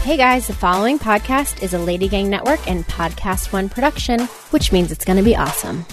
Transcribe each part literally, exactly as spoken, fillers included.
Hey guys, the following podcast is a Lady Gang Network and Podcast One production, which means it's going to be awesome.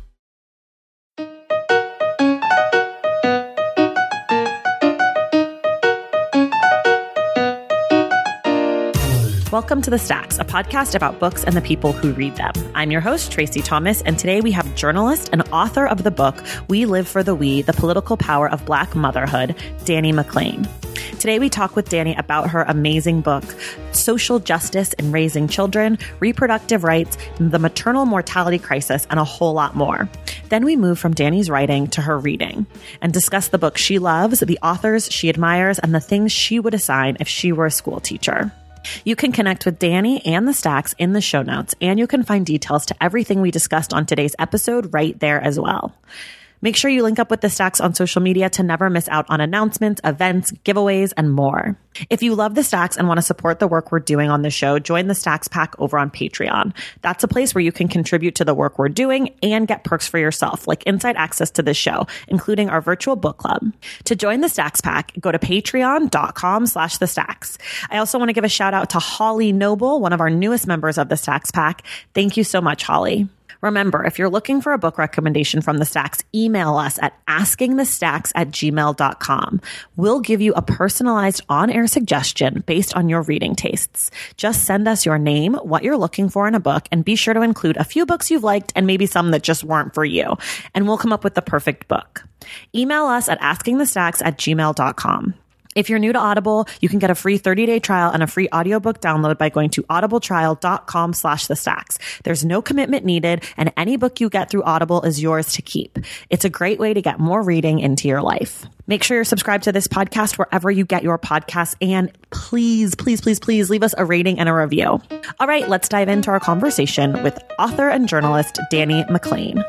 Welcome to The Stacks, a podcast about books and the people who read them. I'm your host, Tracy Thomas, and today we have journalist and author of the book, We Live for the We, The Political Power of Black Motherhood, Dani McClain. Today we talk with Dani about her amazing book, Social Justice in Raising Children, Reproductive Rights, the Maternal Mortality Crisis, and a whole lot more. Then we move from Dani's writing to her reading and discuss the book she loves, the authors she admires, and the things she would assign if she were a school teacher. You can connect with Dani and the Stacks in the show notes, and you can find details to everything we discussed on today's episode right there as well. Make sure you link up with the Stacks on social media to never miss out on announcements, events, giveaways, and more. If you love the Stacks and want to support the work we're doing on the show, join the Stacks Pack over on Patreon. That's a place where you can contribute to the work we're doing and get perks for yourself, like inside access to this show, including our virtual book club. To join the Stacks Pack, go to patreon.com slash the Stacks. I also want to give a shout out to Holly Noble, one of our newest members of the Stacks Pack. Thank you so much, Holly. Remember, if you're looking for a book recommendation from the Stacks, email us at askingthestacks at gmail dot com. We'll give you a personalized on-air suggestion based on your reading tastes. Just send us your name, what you're looking for in a book, and be sure to include a few books you've liked and maybe some that just weren't for you. And we'll come up with the perfect book. Email us at askingthestacks at gmail dot com. If you're new to Audible, you can get a free thirty-day trial and a free audiobook download by going to audibletrial.com slash the stacks. There's no commitment needed, and any book you get through Audible is yours to keep. It's a great way to get more reading into your life. Make sure you're subscribed to this podcast wherever you get your podcasts, and please, please, please, please leave us a rating and a review. All right, let's dive into our conversation with author and journalist Dani McClain.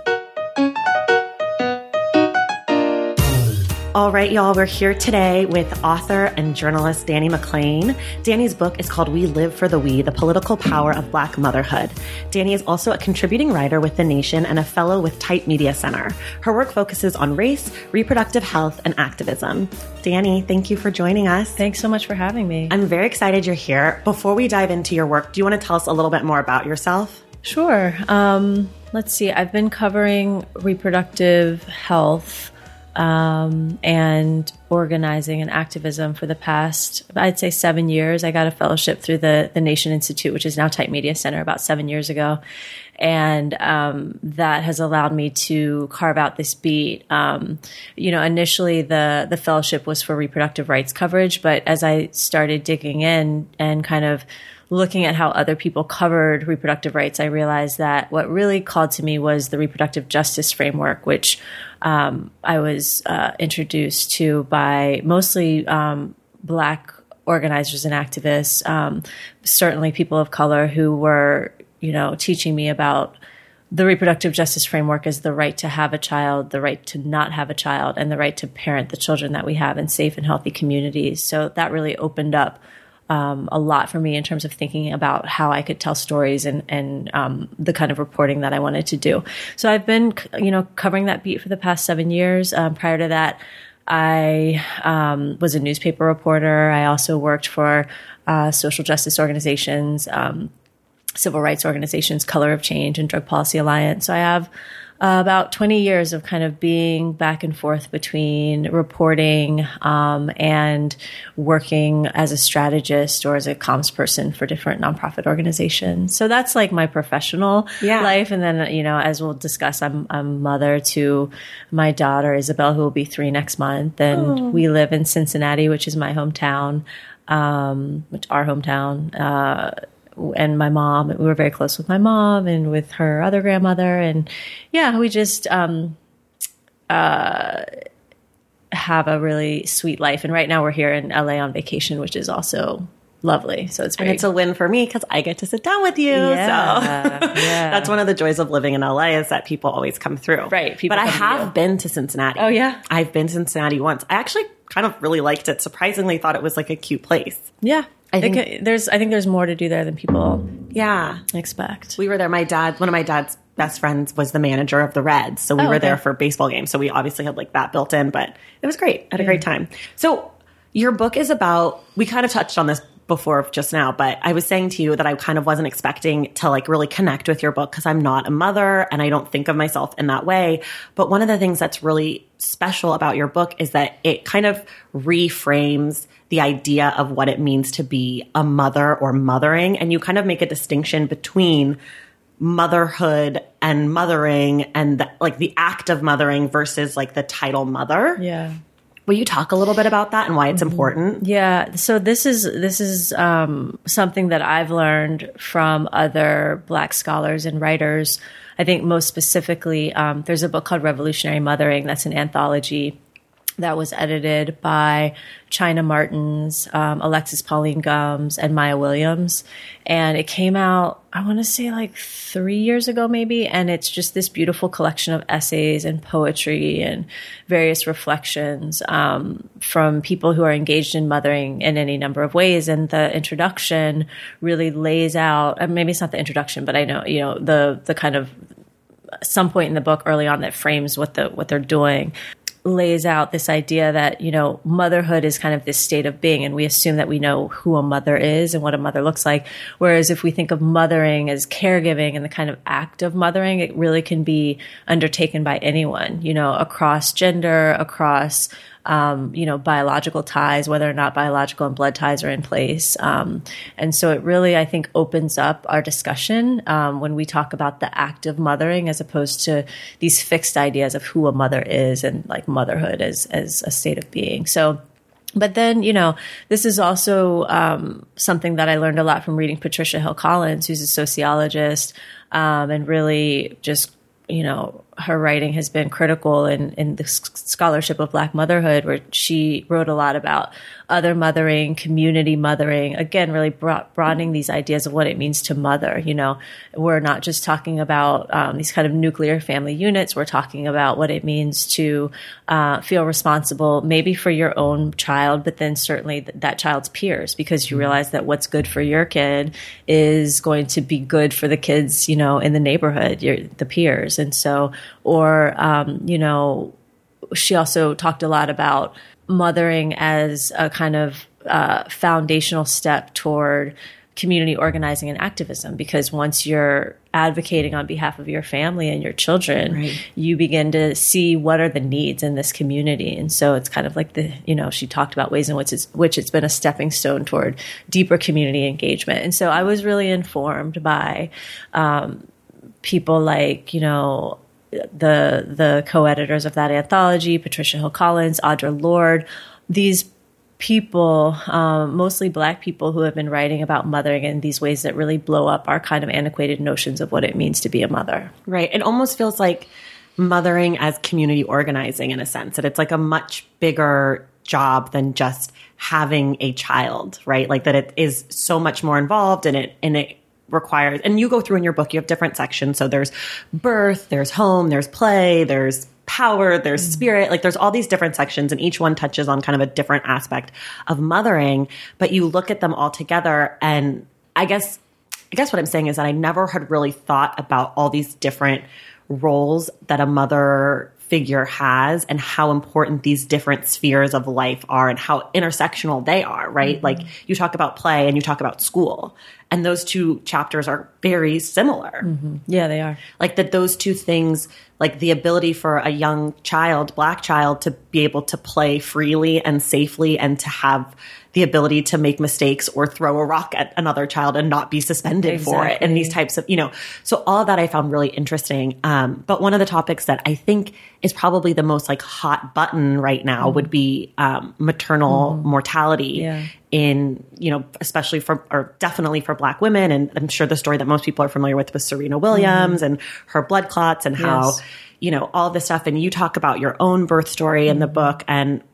All right, y'all, we're here today with author and journalist Dani McClain. Dani's book is called We Live for the We, The Political Power of Black Motherhood. Dani is also a contributing writer with The Nation and a fellow with Type Media Center. Her work focuses on race, reproductive health, and activism. Dani, thank you for joining us. Thanks so much for having me. I'm very excited you're here. Before we dive into your work, do you want to tell us a little bit more about yourself? Sure. Um, let's see. I've been covering reproductive health Um, and organizing and activism for the past, I'd say seven years. I got a fellowship through the, the Nation Institute, which is now Type Media Center, about seven years ago. And um, that has allowed me to carve out this beat. Um, you know, initially the, the fellowship was for reproductive rights coverage, but as I started digging in and kind of looking at how other people covered reproductive rights, I realized that what really called to me was the reproductive justice framework, which um, I was uh, introduced to by mostly um, Black organizers and activists, um, certainly people of color who were, you know, teaching me about the reproductive justice framework as the right to have a child, the right to not have a child, and the right to parent the children that we have in safe and healthy communities. So that really opened up Um, a lot for me in terms of thinking about how I could tell stories and, and um, the kind of reporting that I wanted to do. So I've been, you know, covering that beat for the past seven years. Um, prior to that, I um, was a newspaper reporter. I also worked for uh, social justice organizations, um, civil rights organizations, Color of Change and Drug Policy Alliance. So I have Uh, about twenty years of kind of being back and forth between reporting um, and working as a strategist or as a comms person for different nonprofit organizations. So that's like my professional yeah. life. And then, you know, as we'll discuss, I'm I'm mother to my daughter, Isabel, who will be three next month. And oh. we live in Cincinnati, which is my hometown, um, which our hometown. Uh, And my mom, we were very close with my mom and with her other grandmother. And yeah, we just um, uh, have a really sweet life. And right now we're here in L A on vacation, which is also lovely. So it's very, and it's a win for me because I get to sit down with you. Yeah, so yeah. That's one of the joys of living in L A is that people always come through. Right. But I have to been to Cincinnati. Oh, yeah? I've been to Cincinnati once. I actually kind of really liked it. Surprisingly thought it was like a cute place. Yeah. I think it, there's I think there's more to do there than people yeah expect. We were there. My dad, one of my dad's best friends was the manager of the Reds. So we oh, were okay. there for baseball games. So we obviously had like that built in, but it was great. I had a yeah. great time. So your book is about, we kind of touched on this before just now, but I was saying to you that I kind of wasn't expecting to like really connect with your book because I'm not a mother and I don't think of myself in that way. But one of the things that's really special about your book is that it kind of reframes the idea of what it means to be a mother or mothering. And you kind of make a distinction between motherhood and mothering and the, like the act of mothering versus like the title mother. Yeah. Will you talk a little bit about that and why it's important? Yeah. So this is this is um, something that I've learned from other Black scholars and writers. I think most specifically, um, there's a book called Revolutionary Mothering. That's an anthology that was edited by China Martins, um, Alexis Pauline Gumbs, and Maya Williams. And it came out, I want to say like three years ago maybe. And it's just this beautiful collection of essays and poetry and various reflections um, from people who are engaged in mothering in any number of ways. And the introduction really lays out, uh, maybe it's not the introduction, but I know, you know, the the kind of some point in the book early on that frames what the what they're doing, lays out this idea that, you know, motherhood is kind of this state of being, and we assume that we know who a mother is and what a mother looks like. Whereas if we think of mothering as caregiving and the kind of act of mothering, it really can be undertaken by anyone, you know, across gender, across Um, you know, biological ties, whether or not biological and blood ties are in place. Um, and so it really, I think, opens up our discussion um, when we talk about the act of mothering as opposed to these fixed ideas of who a mother is and like motherhood as, as a state of being. So, but then, you know, this is also um, something that I learned a lot from reading Patricia Hill Collins, who's a sociologist, um, and really just, you know, her writing has been critical in, in the scholarship of Black motherhood, where she wrote a lot about other mothering, community mothering, again, really brought, broadening these ideas of what it means to mother. You know, we're not just talking about um, these kind of nuclear family units. We're talking about what it means to uh, feel responsible, maybe for your own child, but then certainly th- that child's peers, because you realize that what's good for your kid is going to be good for the kids, you know, in the neighborhood, your, the peers. And so, or, um, you know, she also talked a lot about mothering as a kind of uh, foundational step toward community organizing and activism, because once you're advocating on behalf of your family and your children, right, you begin to see what are the needs in this community. And so it's kind of like the, you know, she talked about ways in which it's, which it's been a stepping stone toward deeper community engagement. And so I was really informed by um, people like, you know, the the co-editors of that anthology, Patricia Hill Collins, Audre Lorde, these people, um, mostly Black people, who have been writing about mothering in these ways that really blow up our kind of antiquated notions of what it means to be a mother. Right. It almost feels like mothering as community organizing, in a sense, that it's like a much bigger job than just having a child, right? Like that it is so much more involved in it, and it requires, and you go through in your book, you have different sections. So there's birth, there's home, there's play, there's power, there's mm-hmm. spirit, like there's all these different sections, and each one touches on kind of a different aspect of mothering, but you look at them all together. And I guess, I guess what I'm saying is that I never had really thought about all these different roles that a mother figure has and how important these different spheres of life are and how intersectional they are, right? Mm-hmm. Like you talk about play and you talk about school, and those two chapters are very similar. Mm-hmm. Yeah, they are. Like that those two things, like the ability for a young child, Black child, to be able to play freely and safely and to have the ability to make mistakes or throw a rock at another child and not be suspended exactly. for it. And these types of, you know, so all of that I found really interesting. Um, but one of the topics that I think is probably the most like hot button right now mm. would be um, maternal mm. mortality yeah. in, you know, especially for, or definitely for Black women. And I'm sure the story that most people are familiar with was Serena Williams mm. and her blood clots and yes. how, you know, all this stuff. And you talk about your own birth story mm. in the book, and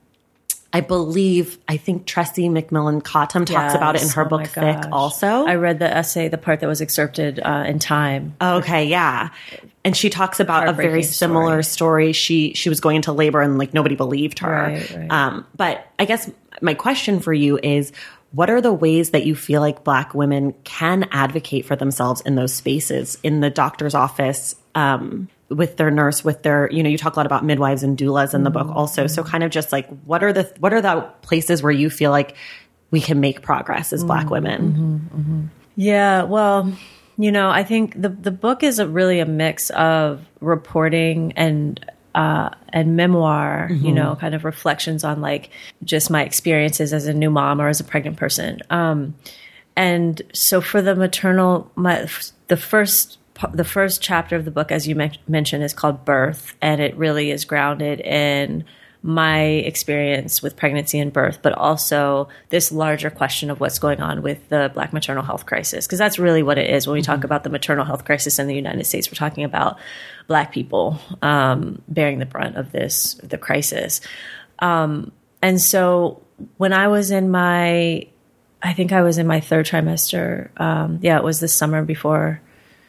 I believe, I think Tressie McMillan Cottom talks yes. about it in her oh book Thick also. I read the essay, the part that was excerpted uh, in Time. Okay, yeah. And she talks about a very similar story. story. She she was going into labor and like nobody believed her. Right, right. Um, but I guess my question for you is, what are the ways that you feel like Black women can advocate for themselves in those spaces, in the doctor's office, um, with their nurse, with their, you know, you talk a lot about midwives and doulas in the book also. So kind of just like, what are the, what are the places where you feel like we can make progress as Black women. Mm-hmm, mm-hmm. Yeah, well, you know, I think the the book is a really a mix of reporting and uh, and memoir, mm-hmm. you know, kind of reflections on like just my experiences as a new mom or as a pregnant person. Um, and so for the maternal, my the first the first chapter of the book, as you men- mentioned, is called Birth, and it really is grounded in my experience with pregnancy and birth, but also this larger question of what's going on with the Black maternal health crisis. Because that's really what it is. When we mm-hmm. talk about the maternal health crisis in the United States, we're talking about Black people um, bearing the brunt of this, the crisis. Um, and so when I was in my, I think I was in my third trimester. Um, yeah, it was this summer before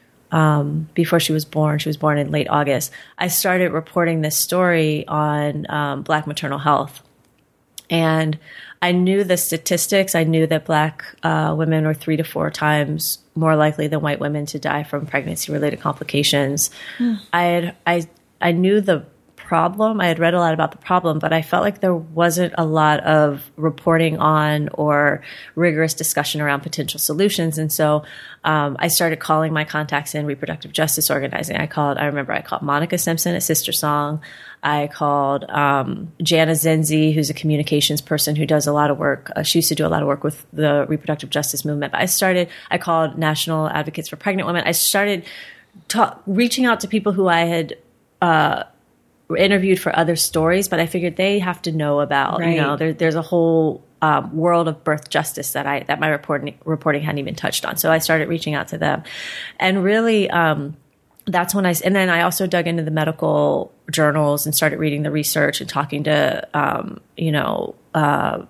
Um, before she was born. She was born in late August. I started reporting this story on um, Black maternal health. And I knew the statistics. I knew that Black uh, women are three to four times more likely than white women to die from pregnancy-related complications. Mm. I had, I, I knew the problem. I had read a lot about the problem, but I felt like there wasn't a lot of reporting on or rigorous discussion around potential solutions. And so um, I started calling my contacts in reproductive justice organizing. I called, I remember I called Monica Simpson at Sister Song. I called um, Jana Zenzi, who's a communications person who does a lot of work. Uh, she used to do a lot of work with the reproductive justice movement. But I started, I called National Advocates for Pregnant Women. I started ta- reaching out to people who I had uh, interviewed for other stories, but I figured they have to know about, right. you know, there, there's a whole um, world of birth justice that I, that my reporting, reporting hadn't even touched on. So I started reaching out to them, and really, um, that's when I, and then I also dug into the medical journals and started reading the research and talking to, um, you know, uh,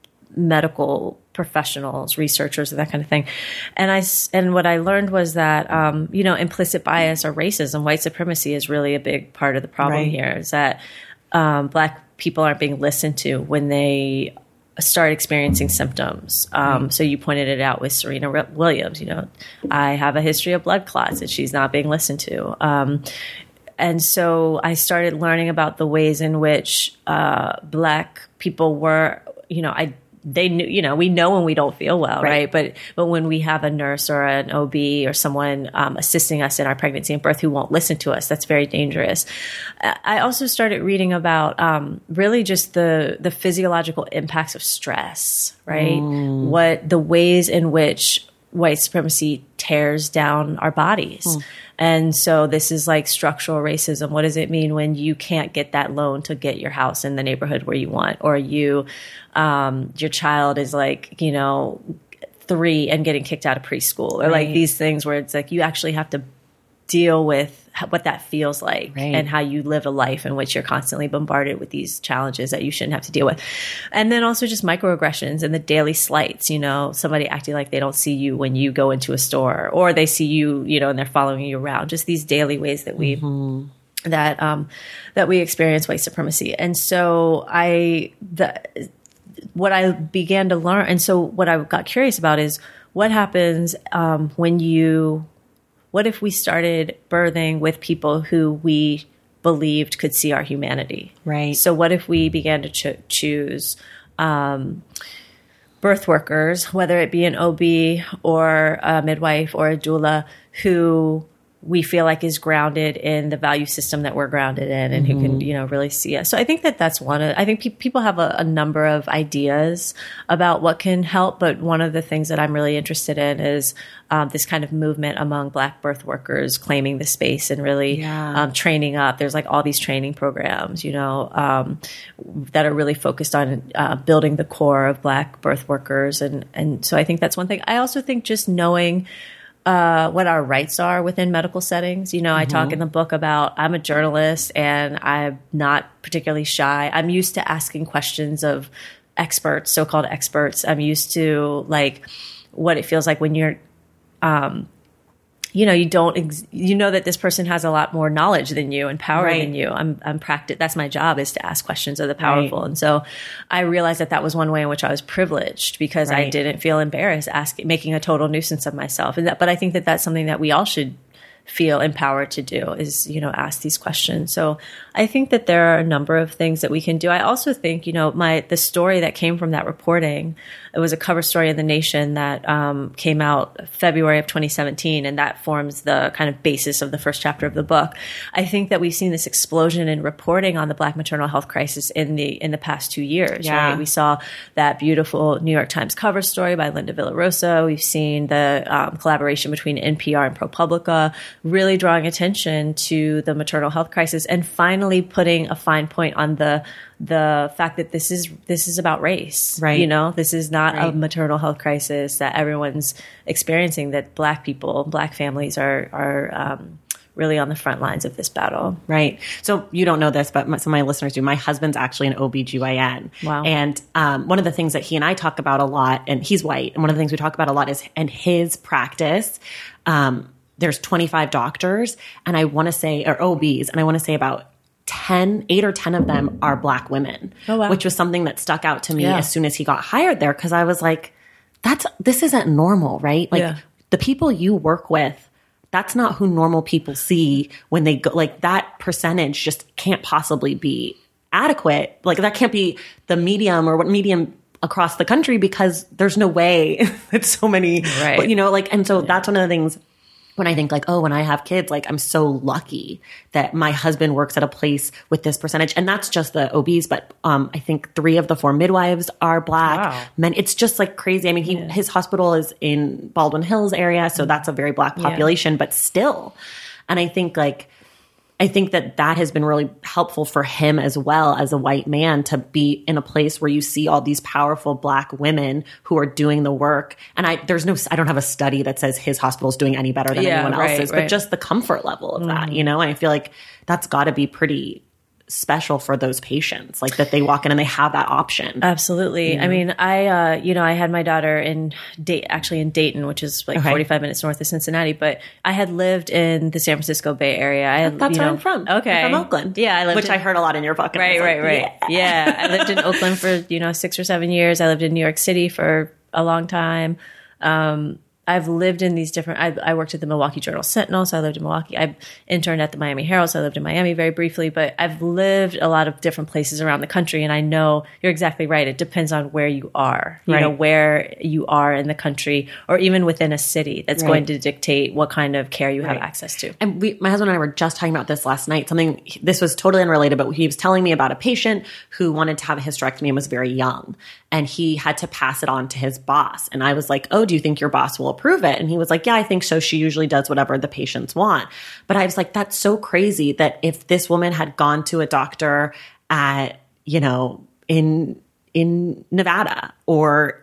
medical professionals, researchers, and that kind of thing. And I, and what I learned was that, um, you know, implicit bias or racism, white supremacy is really a big part of the problem right. here, is that um, Black people aren't being listened to when they start experiencing symptoms. Um, right. So you pointed it out with Serena Williams, you know, I have a history of blood clots and she's not being listened to. Um, and so I started learning about the ways in which uh, Black people were, you know, I they knew, you know, we know when we don't feel well, right? right? But but when we have a nurse or an O B or someone um, assisting us in our pregnancy and birth who won't listen to us, that's very dangerous. I also started reading about um, really just the the physiological impacts of stress, right? Mm. What the ways in which white supremacy tears down our bodies. Mm. And so this is like structural racism. What does it mean when you can't get that loan to get your house in the neighborhood where you want, or you, um, your child is like, you know, three and getting kicked out of preschool, or right. like these things where it's like you actually have to deal with what that feels like right. and how you live a life in which you're constantly bombarded with these challenges that you shouldn't have to deal with. And then also just microaggressions and the daily slights, you know, somebody acting like they don't see you when you go into a store, or they see you, you know, and they're following you around. Just these daily ways that we, mm-hmm. that, um, that we experience white supremacy. And so I, the, what I began to learn, and so what I got curious about is what happens, um, when you, what if we started birthing with people who we believed could see our humanity? Right. So what if we began to cho- choose um, birth workers, whether it be an O B or a midwife or a doula, who we feel like is grounded in the value system that we're grounded in, and mm-hmm. who can, you know, really see us. So I think that that's one of, I think pe- people have a, a number of ideas about what can help, but one of the things that I'm really interested in is um, this kind of movement among Black birth workers claiming the space and really yeah. um, training up. There's like all these training programs, you know, um, that are really focused on uh, building the core of Black birth workers. And, and so I think that's one thing. I also think just knowing Uh, what our rights are within medical settings. You know, mm-hmm. I talk in the book about, I'm a journalist and I'm not particularly shy. I'm used to asking questions of experts, so-called experts. I'm used to like what it feels like when you're, um, you know, you don't, ex- you know that this person has a lot more knowledge than you and power right. than you. I'm, I'm practiced. That's my job, is to ask questions of the powerful. Right. And so I realized that that was one way in which I was privileged, because right. I didn't feel embarrassed asking, making a total nuisance of myself. And that, but I think that that's something that we all should feel empowered to do is, you know, ask these questions. So I think that there are a number of things that we can do. I also think, you know, my, the story that came from that reporting, it was a cover story in The Nation that um, came out February of twenty seventeen, and that forms the kind of basis of the first chapter of the book. I think that we've seen this explosion in reporting on the Black maternal health crisis in the in the past two years. Yeah. Right? We saw that beautiful New York Times cover story by Linda Villarosa. We've seen the um, collaboration between N P R and ProPublica really drawing attention to the maternal health crisis and finally putting a fine point on the the fact that this is this is about race. Right. You know, this is not Right. a maternal health crisis that everyone's experiencing, that Black people, Black families are are um, really on the front lines of this battle. Right. So you don't know this, but my, some of my listeners do. My husband's actually an O B G Y N. Wow. And um, one of the things that he and I talk about a lot, and he's white, and one of the things we talk about a lot is in his practice, um, there's twenty-five doctors, and I want to say, or O Bs, and I want to say about ten, eight or ten of them are Black women, Oh, wow. which was something that stuck out to me Yeah. as soon as he got hired there. Cause I was like, that's, this isn't normal, right? Like Yeah. the people you work with, that's not who normal people see when they go, like that percentage just can't possibly be adequate. Like that can't be the medium or what medium across the country because there's no way that so many, Right. but, you know, like, and so that's one of the things when I think like, oh, when I have kids, like I'm so lucky that my husband works at a place with this percentage. And that's just the O Bs, but um, I think three of the four midwives are Black Wow. men. It's just like crazy. I mean, he, Yeah. his hospital is in Baldwin Hills area. So that's a very Black population, but still. And I think like, I think that that has been really helpful for him as well as a white man to be in a place where you see all these powerful Black women who are doing the work. And I, there's no, I don't have a study that says his hospital is doing any better than Yeah, anyone right, else's, right. but just the comfort level of that, you know? And I feel like that's got to be pretty special for those patients, like that they walk in and they have that option. Absolutely. I mean, I, uh, you know, I had my daughter in Dayton, actually in Dayton, which is like Okay. forty-five minutes north of Cincinnati, but I had lived in the San Francisco Bay Area. I had, That's you where know, I'm from. Okay. I'm from Oakland. Yeah. I lived Which in, I heard a lot in your book. and I Right, was right, like, right. Yeah. I lived in Oakland for, you know, six or seven years. I lived in New York City for a long time. Um, I've lived in these different, I, I worked at the Milwaukee Journal Sentinel, so I lived in Milwaukee. I interned at the Miami Herald, so I lived in Miami very briefly, but I've lived a lot of different places around the country. And I know you're exactly right. It depends on where you are, you Right. know, where you are in the country or even within a city that's Right. going to dictate what kind of care you have Right. access to. And we, my husband and I were just talking about this last night. Something, this was totally unrelated, but he was telling me about a patient who wanted to have a hysterectomy and was very young. And he had to pass it on to his boss. And I was like, oh, do you think your boss will approve it? And he was like, yeah, I think so. She usually does whatever the patients want. But I was like, that's so crazy that if this woman had gone to a doctor at, you know, in in Nevada or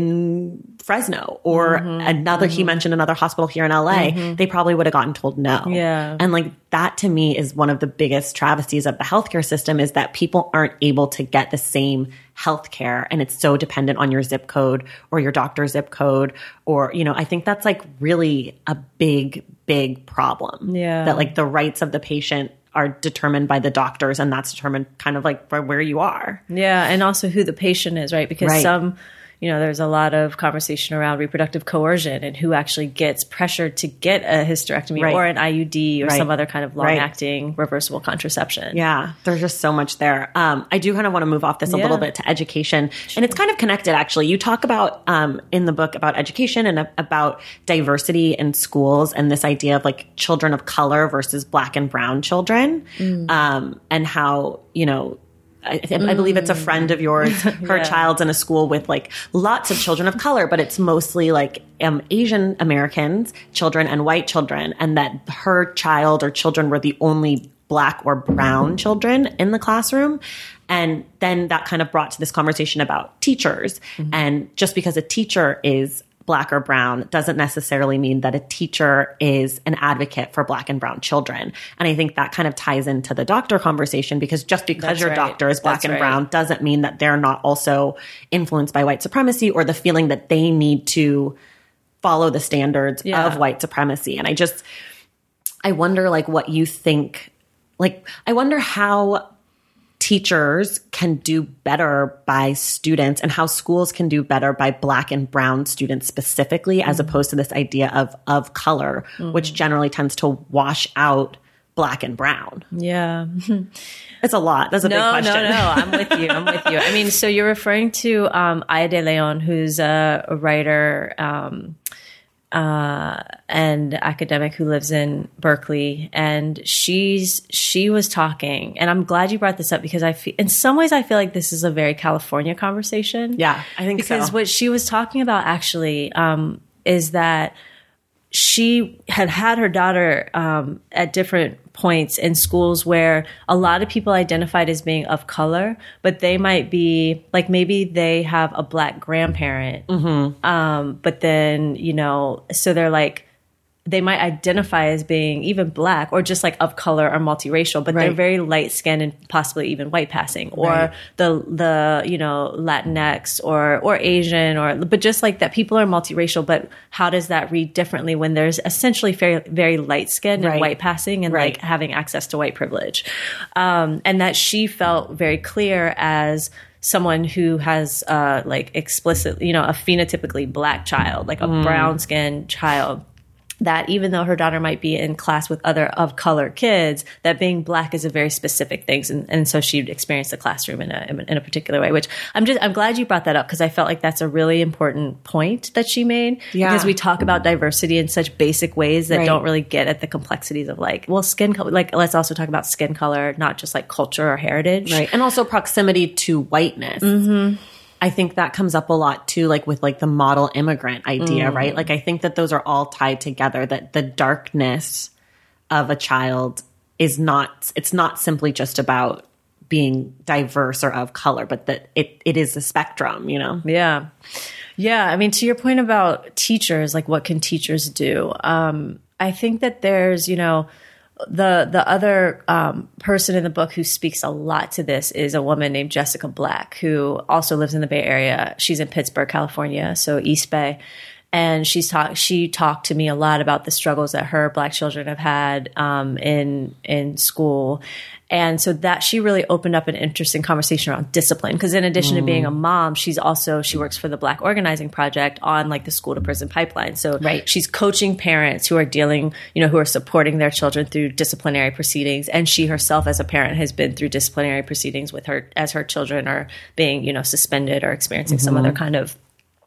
in Fresno or Mm-hmm. another, he mentioned another hospital here in L A, they probably would have gotten told no. Yeah. And like that to me is one of the biggest travesties of the healthcare system is that people aren't able to get the same healthcare and it's so dependent on your zip code or your doctor's zip code or, you know, I think that's like really a big, big problem. Yeah. That like the rights of the patient are determined by the doctors and that's determined kind of like by where you are. Yeah, and also who the patient is, right? Because Right. some, you know, there's a lot of conversation around reproductive coercion and who actually gets pressured to get a hysterectomy Right. or an I U D or Right. some other kind of Right. long-acting reversible contraception. Yeah, there's just so much there. Um, I do kind of want to move off this a Yeah. little bit to education. And it's kind of connected, actually. You talk about um, in the book about education and a- about diversity in schools and this idea of like children of color versus Black and brown children um, and how, you know, I, I believe it's a friend of yours. Her Yeah. child's in a school with like lots of children of color, but it's mostly like um, Asian Americans, children and white children, and that her child or children were the only Black or brown children in the classroom. And then that kind of brought to this conversation about teachers. And just because a teacher is Black or brown doesn't necessarily mean that a teacher is an advocate for Black and brown children. And I think that kind of ties into the doctor conversation because just because That's your right. doctor is Black That's and right. brown doesn't mean that they're not also influenced by white supremacy or the feeling that they need to follow the standards Yeah. of white supremacy. And I just, I wonder like what you think, like, I wonder how teachers can do better by students and how schools can do better by Black and brown students specifically, mm-hmm. as opposed to this idea of, of color, mm-hmm. which generally tends to wash out Black and brown. Yeah. It's a lot. That's a no, big question. No, no, I'm with you. I'm with you. I mean, so you're referring to um, Aya de Leon, who's a, a writer um, uh, and academic who lives in Berkeley. And she's she was talking, and I'm glad you brought this up because I feel, in some ways, I feel like this is a very California conversation. Yeah, I think because so. Because what she was talking about actually um, is that she had had her daughter um, at different points in schools where a lot of people identified as being of color, but they might be like, maybe they have a Black grandparent. Mm-hmm. Um, but then, you know, so they're like, they might identify as being even Black or just like of color or multiracial, but right. they're very light skinned and possibly even white passing, or right. the, the, you know, Latinx or, or Asian, or, but just like that people are multiracial, but how does that read differently when there's essentially very, very light skinned and right. white passing and right. like having access to white privilege. Um, and that she felt very clear as someone who has uh, like explicit, you know, a phenotypically Black child, like a mm. brown skinned child, that even though her daughter might be in class with other of color kids, that being Black is a very specific thing. And, and so she'd experienced the classroom in a, in a particular way, which I'm just, I'm glad you brought that up because I felt like that's a really important point that she made. Yeah. Because we talk about diversity in such basic ways that right. don't really get at the complexities of like, well, skin color, like let's also talk about skin color, not just like culture or heritage. Right. And also proximity to whiteness. Mm-hmm. I think that comes up a lot too, like with like the model immigrant idea, mm. right? Like I think that those are all tied together, that the darkness of a child is not, it's not simply just about being diverse or of color, but that it, it is a spectrum, you know? Yeah. Yeah. I mean, to your point about teachers, like what can teachers do? Um, I think that there's, you know, The the other um, person in the book who speaks a lot to this is a woman named Jessica Black, who also lives in the Bay Area. She's in Pittsburgh, California, so East Bay. And she's talk, she talked to me a lot about the struggles that her Black children have had um, in in school. And so that she really opened up an interesting conversation around discipline. Because in addition mm. to being a mom, she's also, she works for the Black Organizing Project on like the school to prison pipeline. So right. she's coaching parents who are dealing, you know, who are supporting their children through disciplinary proceedings. And she herself as a parent has been through disciplinary proceedings with her, as her children are being, you know, suspended or experiencing mm-hmm. some other kind of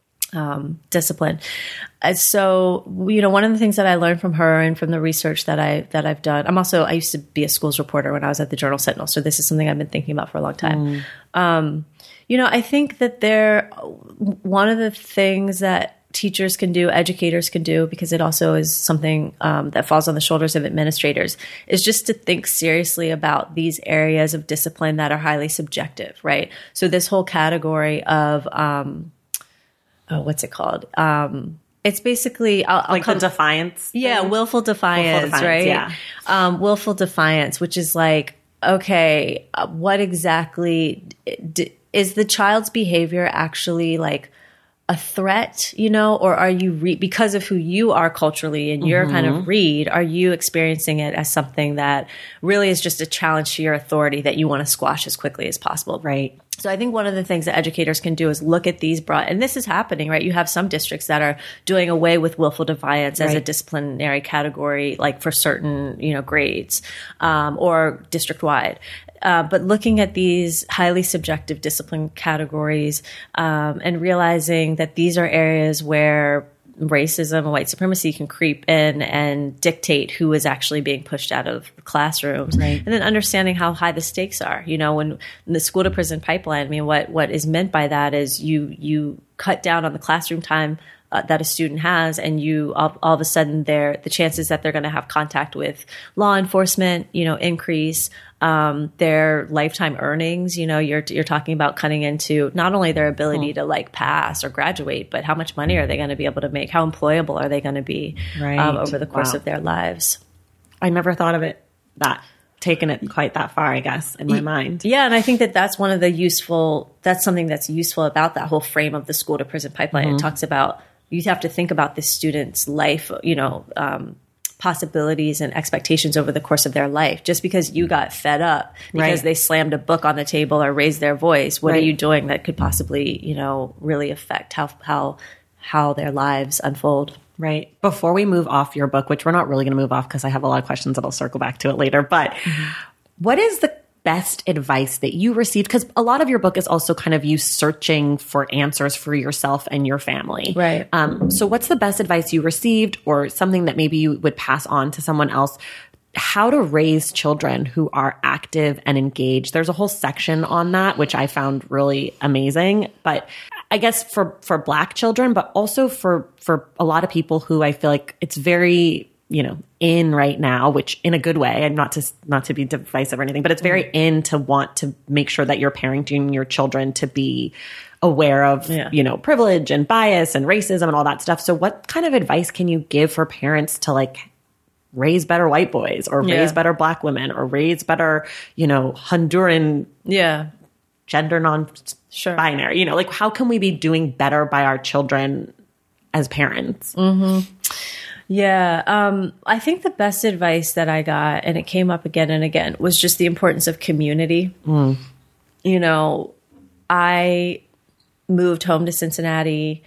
um, discipline. And so, you know, one of the things that I learned from her and from the research that I, that I've done, I'm also, I used to be a schools reporter when I was at the Journal Sentinel. So this is something I've been thinking about for a long time. Mm. Um, you know, I think that there, one of the things that teachers can do, educators can do, because it also is something um, that falls on the shoulders of administrators, is just to think seriously about these areas of discipline that are highly subjective, right? So this whole category of, um, oh, what's it called? Um, it's basically I'll, I'll like come, the defiance. Yeah, thing? willful defiance, willful defiance, right? Yeah, um, willful defiance, which is like, okay, uh, what exactly d- is the child's behavior actually like a threat, you know, or are you re- because of who you are culturally and your mm-hmm. kind of read, are you experiencing it as something that really is just a challenge to your authority that you want to squash as quickly as possible? Right. So I think one of the things that educators can do is look at these broad, and this is happening, right? You have some districts that are doing away with willful defiance right. as a disciplinary category, like for certain, you know, grades, um, or district wide. Uh, but looking at these highly subjective discipline categories, um, and realizing that these are areas where racism and white supremacy can creep in and dictate who is actually being pushed out of classrooms. Right. And then understanding how high the stakes are. You know, when in the school to prison pipeline, I mean, what, what is meant by that is you, you cut down on the classroom time Uh, that a student has, and you all, all of a sudden, they're, the chances that they're going to have contact with law enforcement, you know, increase. Um, their lifetime earnings, you know, you're you're talking about cutting into not only their ability hmm. to like pass or graduate, but how much money are they going to be able to make? How employable are they going to be right. um, over the course wow. of their lives? I never thought of it that. Taken it quite that far, I guess, in my mind. Yeah, and I think that that's one of the useful, that's something that's useful about that whole frame of the school to prison pipeline. Mm-hmm. It talks about, you have to think about this student's life, you know, um, possibilities and expectations over the course of their life. Just because you got fed up because Right. they slammed a book on the table or raised their voice, what Right. are you doing that could possibly, you know, really affect how how how their lives unfold? Right. Before we move off your book, which we're not really going to move off because I have a lot of questions that I'll circle back to it later, but Mm-hmm. what is the best advice that you received? Because a lot of your book is also kind of you searching for answers for yourself and your family. Right. Um, so what's the best advice you received, or something that maybe you would pass on to someone else? How to raise children who are active and engaged. There's a whole section on that, which I found really amazing. But I guess for, for Black children, but also for, for a lot of people who I feel like it's very, you know, in right now, which in a good way, and not to, not to be divisive or anything, but it's very mm-hmm. in to want to make sure that you're parenting your children to be aware of, yeah. you know, privilege and bias and racism and all that stuff. So what kind of advice can you give for parents to like raise better white boys, or yeah. raise better Black women, or raise better, you know, Honduran, yeah, gender non-binary, sure. you know, like how can we be doing better by our children as parents? Mm-hmm. Yeah. Um, I think the best advice that I got, and it came up again and again, was just the importance of community. Mm. You know, I moved home to Cincinnati,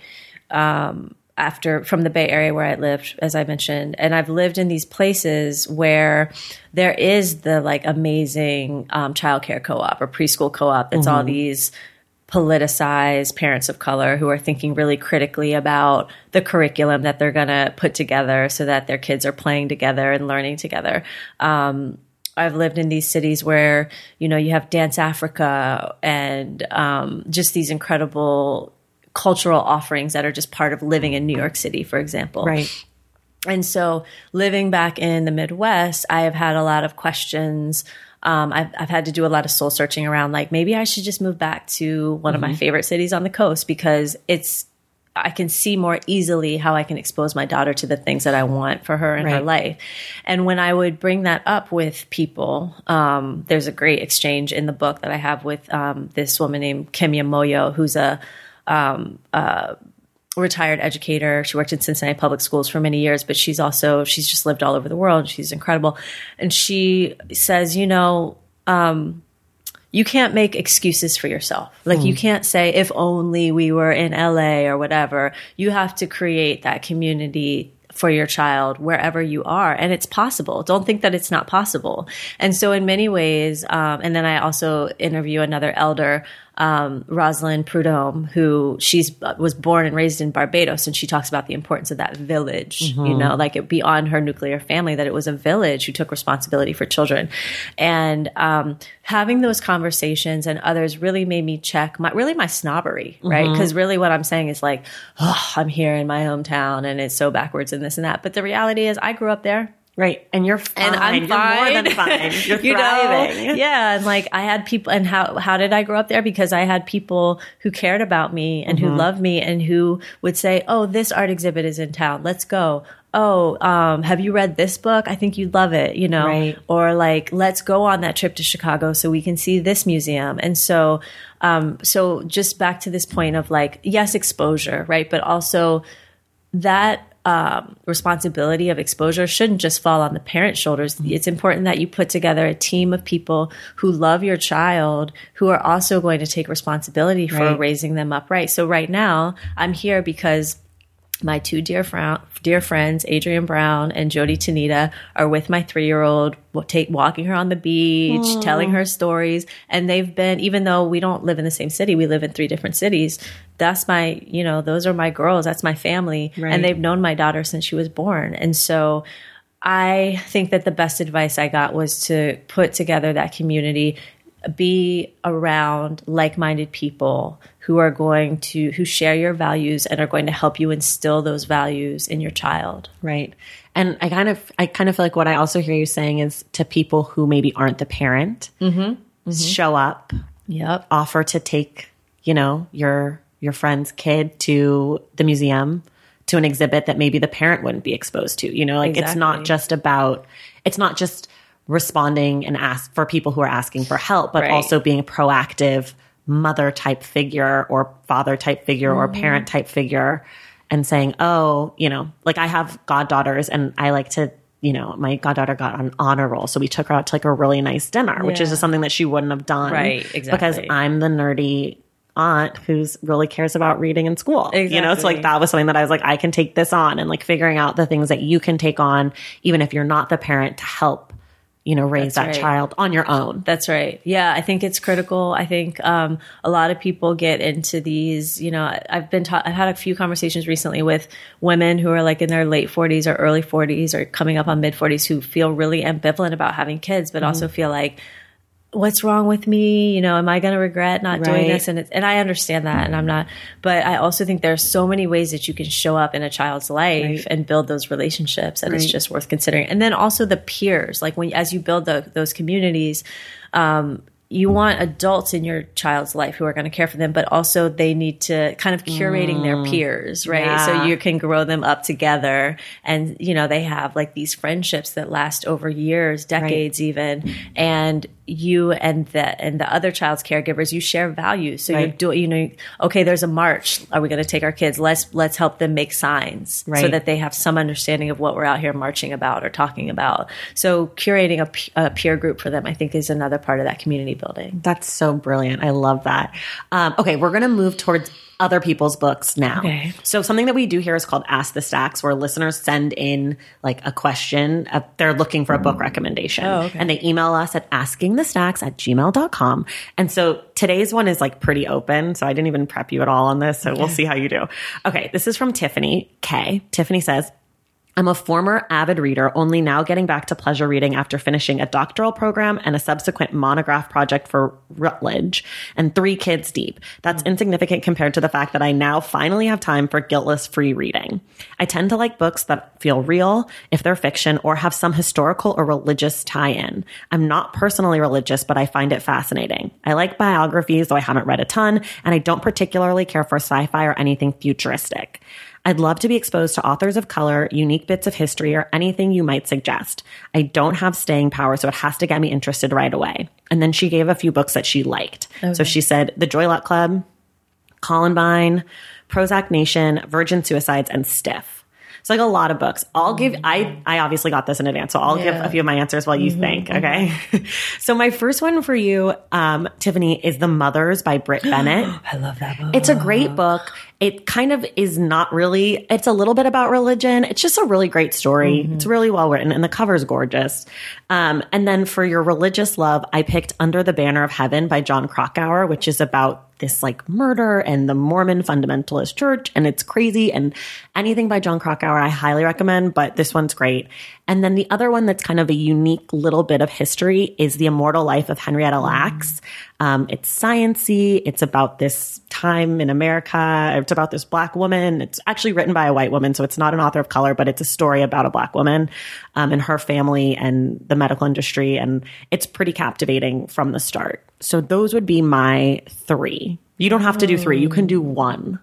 um, after from the Bay Area where I lived, as I mentioned, and I've lived in these places where there is the like amazing um, childcare co-op or preschool co-op. It's mm-hmm. all these politicized parents of color who are thinking really critically about the curriculum that they're going to put together so that their kids are playing together and learning together. Um, I've lived in these cities where, you know, you have Dance Africa and um, just these incredible cultural offerings that are just part of living in New York City, for example. Right. And so living back in the Midwest, I have had a lot of questions. Um, I've, I've had to do a lot of soul searching around, like, maybe I should just move back to one mm-hmm. of my favorite cities on the coast, because it's, I can see more easily how I can expose my daughter to the things that I want for her in right. her life. And when I would bring that up with people, um, there's a great exchange in the book that I have with um, this woman named Kemia Moyo, who's a Um, uh, retired educator. She worked in Cincinnati public schools for many years, but she's also, she's just lived all over the world. She's incredible. And she says, you know, um, you can't make excuses for yourself. Like mm. you can't say, if only we were in L A or whatever. You have to create that community for your child wherever you are. And it's possible. Don't think that it's not possible. And so in many ways, um, and then I also interview another elder, um, Rosalind Prudhomme, who she's was born and raised in Barbados. And she talks about the importance of that village, mm-hmm. you know, like it beyond her nuclear family, that it was a village who took responsibility for children. And, um, having those conversations and others really made me check my, really my snobbery, right? Mm-hmm. Because really what I'm saying is like, oh, I'm here in my hometown and it's so backwards and this and that. But the reality is I grew up there. Right. And you're fine. And I'm you're fine. more than fine. You're you thriving. Know? Yeah. And like I had people, and how, how did I grow up there? Because I had people who cared about me and mm-hmm. who loved me and who would say, oh, this art exhibit is in town. Let's go. Oh, um, have you read this book? I think you'd love it, you know, right. Or like, let's go on that trip to Chicago so we can see this museum. And so, um, so just back to this point of like, yes, exposure, right? But also that, um, responsibility of exposure shouldn't just fall on the parent's shoulders. Mm-hmm. It's important that you put together a team of people who love your child, who are also going to take responsibility for right. raising them up right. So right now I'm here because my two dear fr- dear friends, Adrienne Brown and Jody Tanita, are with my three-year-old, take, walking her on the beach, Aww. Telling her stories. And they've been, even though we don't live in the same city, we live in three different cities. That's my, you know, those are my girls. That's my family. Right. And they've known my daughter since she was born. And so I think that the best advice I got was to put together that community, be around like-minded people who are going to, who share your values and are going to help you instill those values in your child. Right. And I kind of, I kind of feel like what I also hear you saying is to people who maybe aren't the parent, mm-hmm. Mm-hmm. show up, yep. offer to take, you know, your, your friend's kid to the museum, to an exhibit that maybe the parent wouldn't be exposed to, you know, like exactly. It's not just about, it's not just responding and ask for people who are asking for help, but right. also being a proactive mother type figure or father type figure mm-hmm. or parent type figure, and saying, oh, you know, like I have goddaughters and I like to you know, my goddaughter got on honor roll. So we took her out to like a really nice dinner, which Yeah. is just something that she wouldn't have done. Right, exactly. Because I'm the nerdy aunt who's really cares about reading in school. Exactly. You know, so like that was something that I was like, I can take this on, and like figuring out the things that you can take on, even if you're not the parent, to help, you know, raise That's that right. child on your own. That's right. Yeah, I think it's critical. I think um, a lot of people get into these, you know, I've been ta- I've had a few conversations recently with women who are like in their late forties or early forties or coming up on mid forties who feel really ambivalent about having kids, but mm-hmm. also feel like, what's wrong with me? You know, am I going to regret not doing Right. this? And it's, and I understand that, and I'm not, but I also think there are so many ways that you can show up in a child's life Right. and build those relationships, and Right. it's just worth considering. And then also the peers, like when, as you build the, those communities, um, you want adults in your child's life who are going to care for them, but also they need to kind of curating mm. their peers, right? Yeah. So you can grow them up together, and, you know, they have like these friendships that last over years, decades right. even. And you and the, and the other child's caregivers, you share values. So right. you do, you know, okay, there's a march. Are we going to take our kids? Let's, let's help them make signs right. so that they have some understanding of what we're out here marching about or talking about. So curating a, a peer group for them, I think, is another part of that community building. That's so brilliant. I love that. Um, okay, we're going to move towards other people's books now. Okay. So something that we do here is called Ask the Stacks, where listeners send in like a question. Uh, they're looking for a book recommendation. Oh, okay. And they email us at askingthestacks at gmail dot com. And so today's one is like pretty open. So I didn't even prep you at all on this. So okay. we'll see how you do. Okay. This is from Tiffany K. Tiffany says, I'm a former avid reader, only now getting back to pleasure reading after finishing a doctoral program and a subsequent monograph project for Routledge, and three kids deep. That's insignificant compared to the fact that I now finally have time for guiltless free reading. I tend to like books that feel real, if they're fiction, or have some historical or religious tie-in. I'm not personally religious, but I find it fascinating. I like biographies, though I haven't read a ton, and I don't particularly care for sci-fi or anything futuristic. I'd love to be exposed to authors of color, unique bits of history, or anything you might suggest. I don't have staying power, so it has to get me interested right away. And then she gave a few books that she liked. Okay. So she said The Joy Luck Club, Columbine, Prozac Nation, Virgin Suicides, and Stiff. It's like a lot of books. I'll give, I, I obviously got this in advance, so I'll yeah. give a few of my answers while you mm-hmm, think, okay? Mm-hmm. So my first one for you, um, Tiffany, is The Mothers by Britt Bennett. I love that book. It's a great book. It kind of is not really, it's a little bit about religion. It's just a really great story. Mm-hmm. It's really well written, and the cover's gorgeous. Um, and then for your religious love, I picked Under the Banner of Heaven by John Krakauer, which is about this like murder and the Mormon fundamentalist church, and it's crazy. And anything by John Krakauer, I highly recommend, but this one's great. And then the other one that's kind of a unique little bit of history is The Immortal Life of Henrietta Lacks. Mm. Um, it's science-y. It's about this time in America. It's about this Black woman. It's actually written by a white woman, so it's not an author of color, but it's a story about a Black woman um, and her family and the medical industry. And it's pretty captivating from the start. So those would be my three. You don't have to do three. You can do one.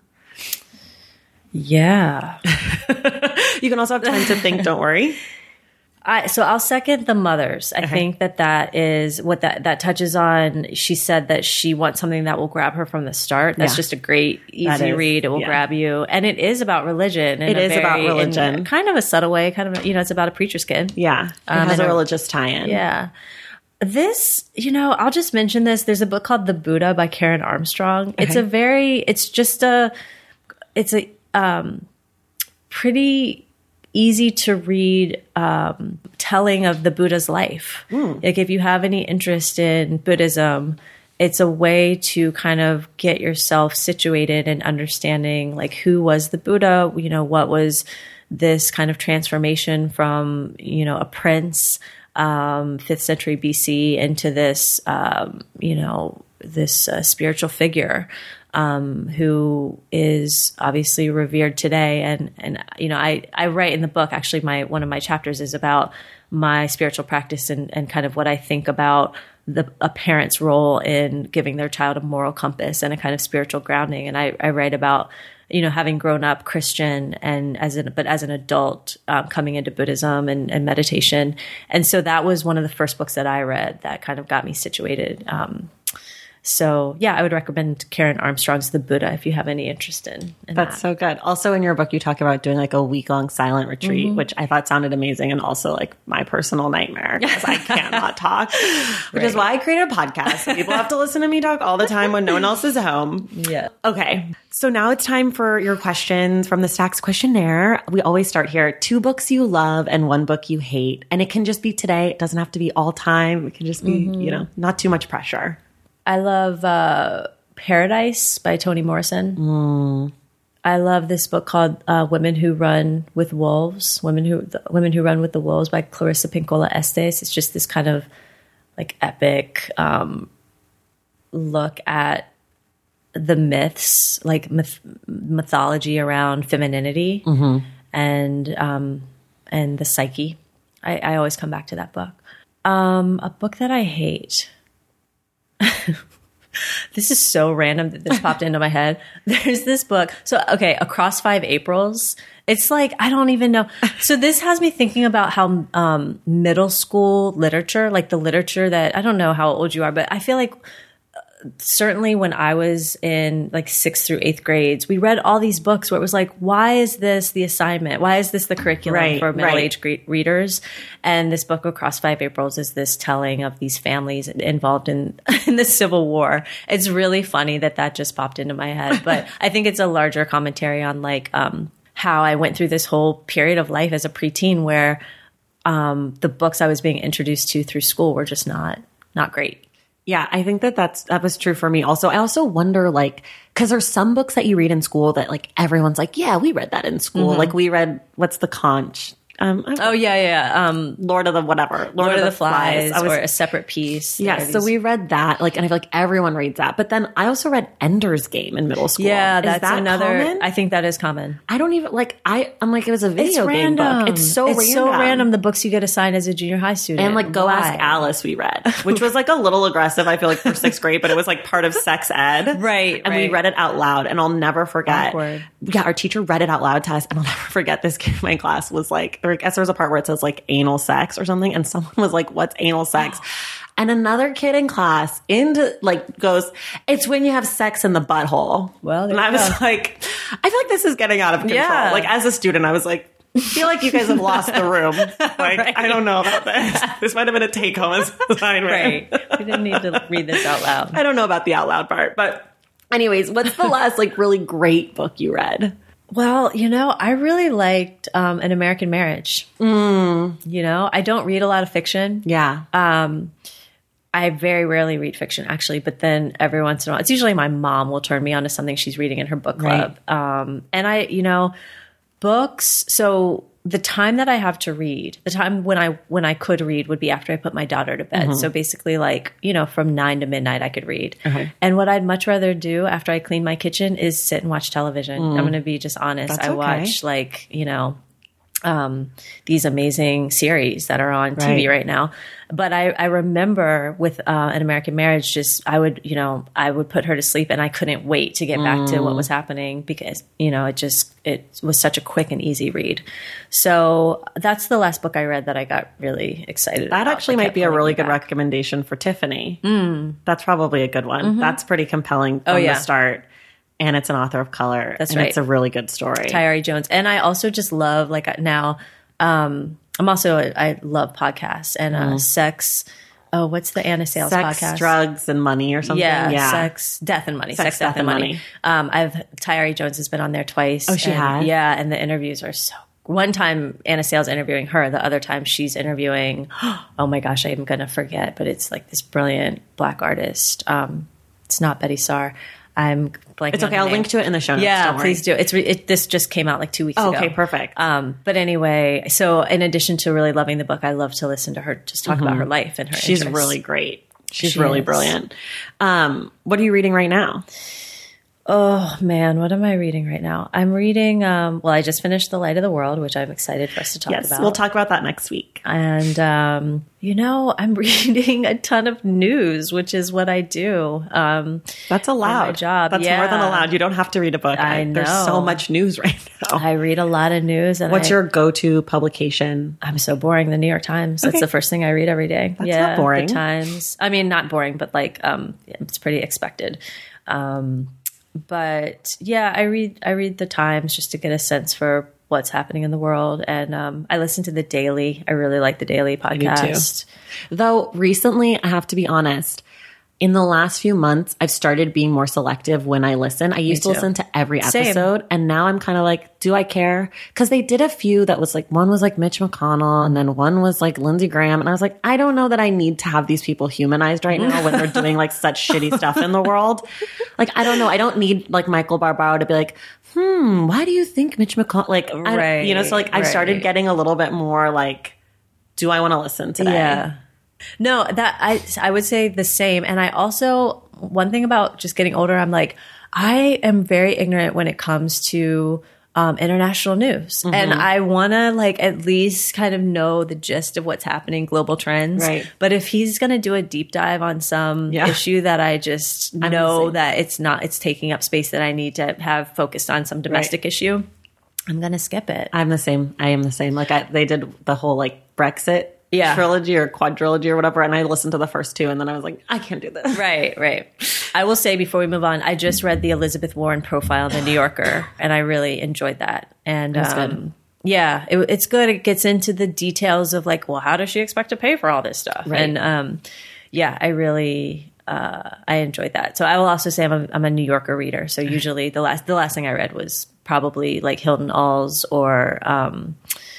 Yeah. You can also have time to think. Don't worry. I, so I'll second The Mothers. I okay. think that that is what that, that touches on. She said that she wants something that will grab her from the start. That's yeah. just a great, easy read. It will yeah. grab you. And it is about religion. It is very, about religion. Kind of a subtle way. Kind of, you know, it's about a preacher's kid. Yeah. It um, has a religious tie-in. Yeah. This, you know, I'll just mention this. There's a book called The Buddha by Karen Armstrong. Okay. It's a very, it's just a, it's a um, pretty easy to read um, telling of the Buddha's life. Mm. Like if you have any interest in Buddhism, it's a way to kind of get yourself situated and understanding like who was the Buddha, you know, what was this kind of transformation from, you know, a prince, um, fifth century B C into this, um, you know, this uh, spiritual figure. Um, who is obviously revered today. And, and, you know, I, I write in the book, actually my, one of my chapters is about my spiritual practice and, and kind of what I think about the, a parent's role in giving their child a moral compass and a kind of spiritual grounding. And I, I write about, you know, having grown up Christian and as an, but as an adult, um, coming into Buddhism and, and meditation. And so that was one of the first books that I read that kind of got me situated, um, So yeah, I would recommend Karen Armstrong's The Buddha if you have any interest in, in That's that. so good. Also in your book, you talk about doing like a week long silent retreat, mm-hmm. which I thought sounded amazing and also like my personal nightmare because I cannot talk, which right. is why I created a podcast. People have to listen to me talk all the time when no one else is home. Yeah. Okay. So now it's time for your questions from the Stacks questionnaire. We always start here. Two books you love and one book you hate. And it can just be today. It doesn't have to be all time. It can just be, mm-hmm. you know, not too much pressure. I love uh, Paradise by Toni Morrison. Mm. I love this book called uh, Women Who Run with Wolves, Women Who the, Women Who Run with the Wolves by Clarissa Pinkola Estes. It's just this kind of like epic um, look at the myths, like myth- mythology around femininity mm-hmm. and um, and the psyche. I, I always come back to that book. Um, a book that I hate. This is so random that this popped into my head. There's this book. So, okay, Across Five Aprils. It's like, I don't even know. So this has me thinking about how um, middle school literature, like the literature that, I don't know how old you are, but I feel like certainly when I was in like sixth through eighth grades, we read all these books where it was like, why is this the assignment? Why is this the curriculum right, for middle-aged right. gre- readers? And this book, Across Five Aprils, is this telling of these families involved in, in the Civil War. It's really funny that that just popped into my head. But I think it's a larger commentary on like um, how I went through this whole period of life as a preteen where um, the books I was being introduced to through school were just not not great. Yeah, I think that that's, that was true for me also. I also wonder, like, because there's some books that you read in school that, like, everyone's like, yeah, we read that in school. Mm-hmm. Like, we read, what's the conch? Um, oh, yeah, yeah. Um, Lord of the whatever. Lord, Lord of, of the, the Flies, Flies. Was, or A Separate Piece. Yeah, so we read that, like, and I feel like everyone reads that. But then I also read Ender's Game in middle school. Yeah, is that's that another, common? I think that is common. I don't even, like, I, I'm like, it was a video it's game random. book. It's so it's random. so random, the books you get assigned as a junior high student. And, like, Go Why? Ask Alice we read, which was, like, a little aggressive, I feel like, for sixth grade, but it was, like, part of sex ed. Right, And right. we read it out loud, and I'll never forget. Awkward. Yeah, our teacher read it out loud to us, and I'll never forget this kid in my class was, like, I guess there was a part where it says, like, anal sex or something, and someone was like, what's anal sex? And another kid in class into like goes, it's when you have sex in the butthole. Well, there and I you was go. like, I feel like this is getting out of control. Yeah. Like as a student, I was like, I feel like you guys have lost the room. Like, Right. I don't know about this. This might have been a take home assignment. Right. We didn't need to read this out loud. I don't know about the out loud part, but anyways, what's the last like really great book you read? Well, you know, I really liked um, An American Marriage. Mm. You know, I don't read a lot of fiction. Yeah. Um, I very rarely read fiction, actually, but then every once in a while, it's usually my mom will turn me on to something she's reading in her book club. Right. Um, and I, you know, books, so the time that I have to read, the time when I when I could read would be after I put my daughter to bed. Mm-hmm. So basically like, you know, from nine to midnight I could read. Okay. And what I'd much rather do after I clean my kitchen is sit and watch television. Mm. I'm going to be just honest. That's I okay. watch like, you know, um, these amazing series that are on T V Right. right now. But I, I remember with uh, An American Marriage, just I would, you know, I would put her to sleep and I couldn't wait to get back Mm. to what was happening because, you know, it just, it was such a quick and easy read. So that's the last book I read that I got really excited That about. actually That might kept be a pulling really me good back. recommendation for Tiffany. Mm. That's probably a good one. That's pretty compelling from Oh, yeah. the start. And it's an author of color. That's and right. It's a really good story. Tyree Jones. And I also just love, like now, um, I'm also, I love podcasts and uh, Mm. sex. Oh, what's the Anna Sales Sex, podcast? drugs, and money or something. Yeah, Yeah. sex, death, and money. Sex, Sex, death, and money. money. Um, I've Tyree Jones has been on there twice. Oh, she and, has? Yeah, and the interviews are so. One time Anna Sales interviewing her. The other time she's interviewing. Oh my gosh, I'm gonna forget, but it's like this brilliant black artist. Um, it's not Betty Saar. I'm blanking. It's okay. I'll link to it in the show notes. Yeah, Don't worry. please do. It's re- it, this just came out like two weeks Oh, ago. okay, perfect. Um, but anyway, so in addition to really loving the book, I love to listen to her just talk about her life and her. She's interests. really great. She's She really is. brilliant. Um, what are you reading right now? Oh man, what am I reading right now? I'm reading, um, well, I just finished The Light of the World, which I'm excited for us to talk yes, about. We'll talk about that next week. And, um, you know, I'm reading a ton of news, which is what I do. Um, That's allowed. my job. That's yeah. more than allowed. You don't have to read a book. I I, know. There's so much news right now. I read a lot of news. And What's I, your go-to publication? I'm so boring. The New York Times. That's Okay. the first thing I read every day. That's yeah, not boring. The Times. I mean, not boring, but like, um, it's pretty expected. Um, but yeah, I read, I read the Times just to get a sense for what's happening in the world. And, um, I listen to the Daily. I really like the Daily podcast. Though recently, I have to be honest, in the last few months, I've started being more selective when I listen. I used to too. listen to every Same. episode, and now I'm kind of like, do I care? Because they did a few that was like, one was like Mitch McConnell, and then one was like Lindsey Graham. And I was like, I don't know that I need to have these people humanized right now when they're doing like such shitty stuff in the world. Like, I don't know. I don't need like Michael Barbaro to be like, hmm, why do you think Mitch McConnell? Like, I, Right, you know, so like I started right. getting a little bit more like, do I want to listen today? Yeah. No, that I I would say the same. And I also, one thing about just getting older, I'm like, I am very ignorant when it comes to um, international news. Mm-hmm. And I want to like at least kind of know the gist of what's happening, global trends. Right. But if he's going to do a deep dive on some Yeah. issue that I just I'm know the same. that it's not, it's taking up space that I need to have focused on some domestic issue, I'm going to skip it. I'm the same. I am the same. Like I, they did the whole like Brexit Yeah. trilogy or quadrilogy or whatever, and I listened to the first two, and then I was like, I can't do this. Right, right. I will say before we move on, I just read the Elizabeth Warren profile in the New Yorker, and I really enjoyed that. And That's um, good. yeah, it, it's good. It gets into the details of like, well, how does she expect to pay for all this stuff? Right. And um, yeah, I really uh, I enjoyed that. So I will also say I'm a, I'm a New Yorker reader. So usually the last the last thing I read was probably like Hilton Als or um,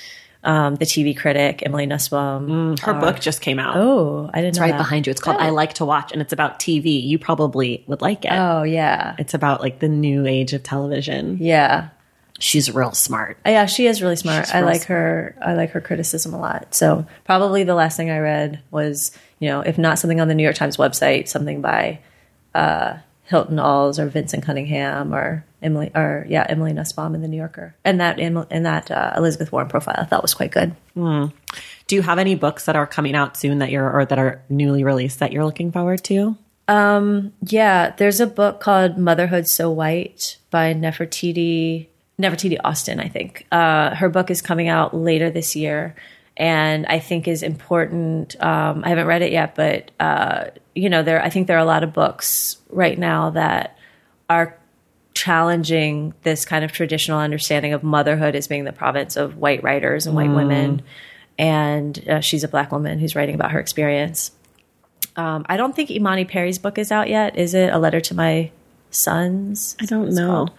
um, the T V critic Emily Nussbaum. Her book just came out. Oh, I didn't it's know right that. behind you. It's called I Like to Watch, and it's about T V. You probably would like it. Oh yeah, It's about like the new age of television. yeah. She's real smart. Yeah, she is really smart. She's I real like her. I like her criticism a lot. So probably the last thing I read was, you know, if not something on the New York Times website, something by uh, Hilton Als or Vincent Cunningham or Emily or yeah Emily Nussbaum in the New Yorker. And that and that uh, Elizabeth Warren profile I thought was quite good. Do you have any books that are coming out soon that you're or that are newly released that you're looking forward to? Yeah, there's a book called Motherhood So White by Nefertiti Nefertiti Austin, I think. Uh, her book is coming out later this year, and I think is important. Um, I haven't read it yet, but uh, you know, there I think there are a lot of books right now that are challenging this kind of traditional understanding of motherhood as being the province of white writers and white women. And uh, she's a Black woman who's writing about her experience. Um, I don't think Imani Perry's book is out yet. Is it? A Letter to My Sons? I don't know.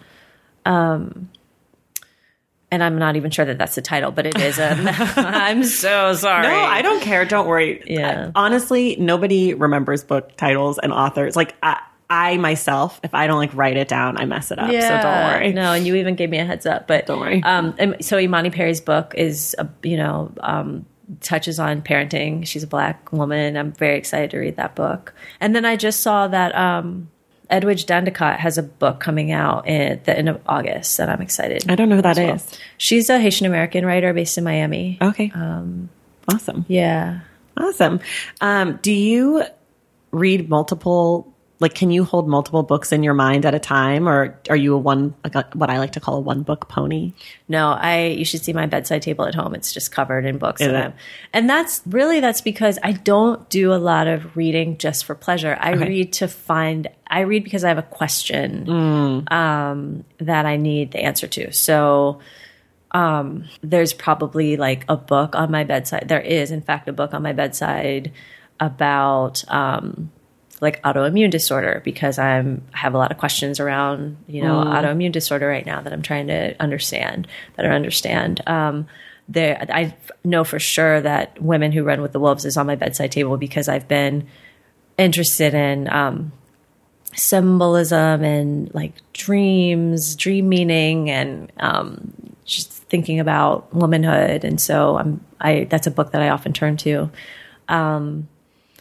And I'm not even sure that that's the title, but it is. A, I'm so sorry. No, I don't care. Don't worry. Yeah. I- honestly, nobody remembers book titles and authors. Like I, I myself, if I don't like write it down, I mess it up. So don't worry. No, and you even gave me a heads up, but Don't worry. Um, and so Imani Perry's book is, uh, you know, um, touches on parenting. She's a Black woman. I'm very excited to read that book. And then I just saw that um, Edwidge Dandicott has a book coming out at the end of August that I'm excited. I don't know who that as well. is. She's a Haitian American writer based in Miami. Okay. Um, awesome. Yeah. Awesome. Um, do you read multiple, like, can you hold multiple books in your mind at a time, or are you a one, like a, what I like to call a one book pony? No, I, you should see my bedside table at home. It's just covered in books. Is and, it? I'm- and that's really, that's because I don't do a lot of reading just for pleasure. I Okay. read to find, I read because I have a question Mm. um, that I need the answer to. So um, there's probably like a book on my bedside. There is, in fact, a book on my bedside about um, like autoimmune disorder, because I'm I have a lot of questions around, you know, autoimmune disorder right now that I'm trying to understand, better understand. Um, there, I know for sure that Women Who Run with the Wolves is on my bedside table because I've been interested in um, symbolism and like dreams, dream meaning, and um, just thinking about womanhood. And so I'm I that's a book that I often turn to. Um,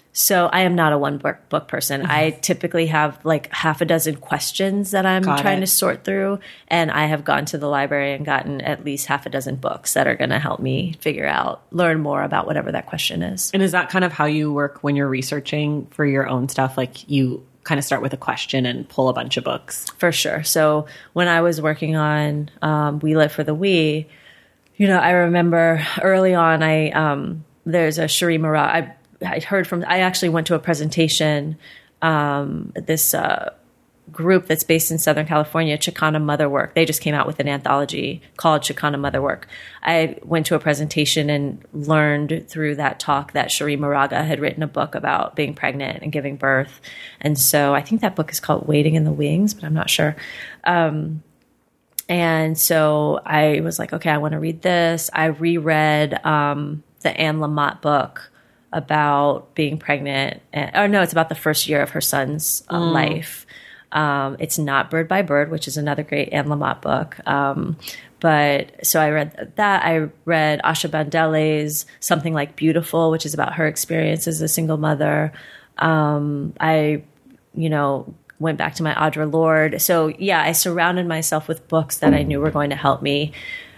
So I am not a one book, book person. Mm-hmm. I typically have like half a dozen questions that I'm Got trying it. to sort through. And I have gone to the library and gotten at least half a dozen books that are going to help me figure out, learn more about whatever that question is. And is that kind of how you work when you're researching for your own stuff? Like you kind of start with a question and pull a bunch of books? For sure. So when I was working on um, We Live for the We, you know, I remember early on, I um, there's a Cherie Maraga. I I heard from, I actually went to a presentation, um, this uh, group that's based in Southern California, Chicana Motherwork. They just came out with an anthology called Chicana Motherwork. I went to a presentation and learned through that talk that Cherie Maraga had written a book about being pregnant and giving birth. And so I think that book is called Waiting in the Wings, but I'm not sure. Um, and so I was like, okay, I want to read this. I reread um, the Anne Lamott book about being pregnant. And, or no, it's about the first year of her son's uh, mm. life. Um, it's not Bird by Bird, which is another great Anne Lamott book. Um, but so I read that. I read Asha Bandele's Something Like Beautiful, which is about her experience as a single mother. Um, I, you know, went back to my Audre Lorde. So yeah, I surrounded myself with books that I knew were going to help me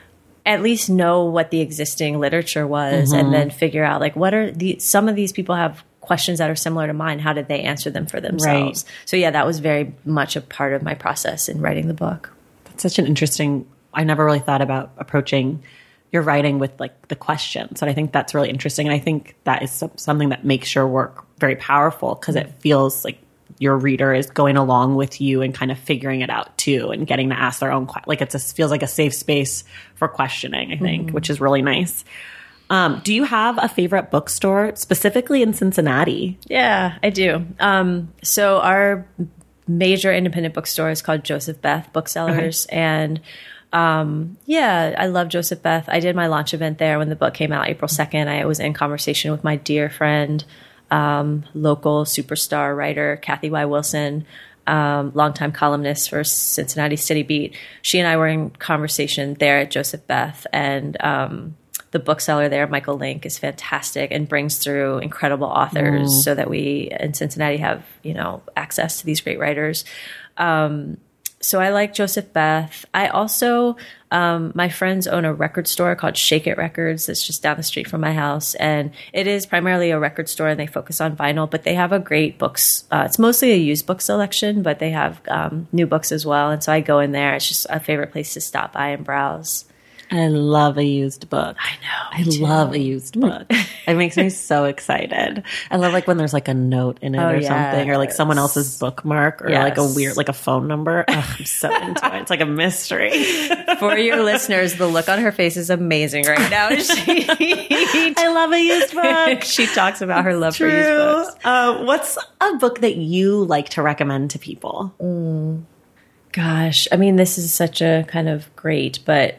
at least know what the existing literature was, mm-hmm. and then figure out like what are the some of these people have questions that are similar to mine. How did they answer them for themselves? Right. So yeah, that was very much a part of my process in writing the book. That's such an interesting. I never really thought about approaching your writing with like the questions, and I think that's really interesting. And I think that is something that makes your work very powerful because mm-hmm. it feels like your reader is going along with you and kind of figuring it out too, and getting to ask their own, like it's a, feels like a safe space for questioning, I think, mm-hmm. which is really nice. Um, do you have a favorite bookstore specifically in Cincinnati? Yeah, I do. Um, so our major independent bookstore is called Joseph Beth Booksellers. Okay. And um, yeah, I love Joseph Beth. I did my launch event there when the book came out April second. I was in conversation with my dear friend, Um, local superstar writer, Kathy Y. Wilson, um, longtime columnist for Cincinnati City Beat. She and I were in conversation there at Joseph Beth, and um, the bookseller there, Michael Link, is fantastic and brings through incredible authors mm. so that we in Cincinnati have, you know, access to these great writers. Um, so I like Joseph Beth. I also, um, my friends own a record store called Shake It Records that's just down the street from my house. And it is primarily a record store and they focus on vinyl, but they have a great books. Uh, it's mostly a used book selection, but they have um, new books as well. And so I go in there. It's just a favorite place to stop by and browse. I love a used book. I know. I too. love a used book. It makes me so excited. I love like when there's like a note in it oh, or yes. something, or like someone else's bookmark, or yes. like a weird, like a phone number. Oh, I'm so into it. It's like a mystery. For your listeners, the look on her face is amazing right now. She, I love a used book. She talks about her love True. for used books. Uh, what's a book that you like to recommend to people? Mm. Gosh, I mean, this is such a kind of great, but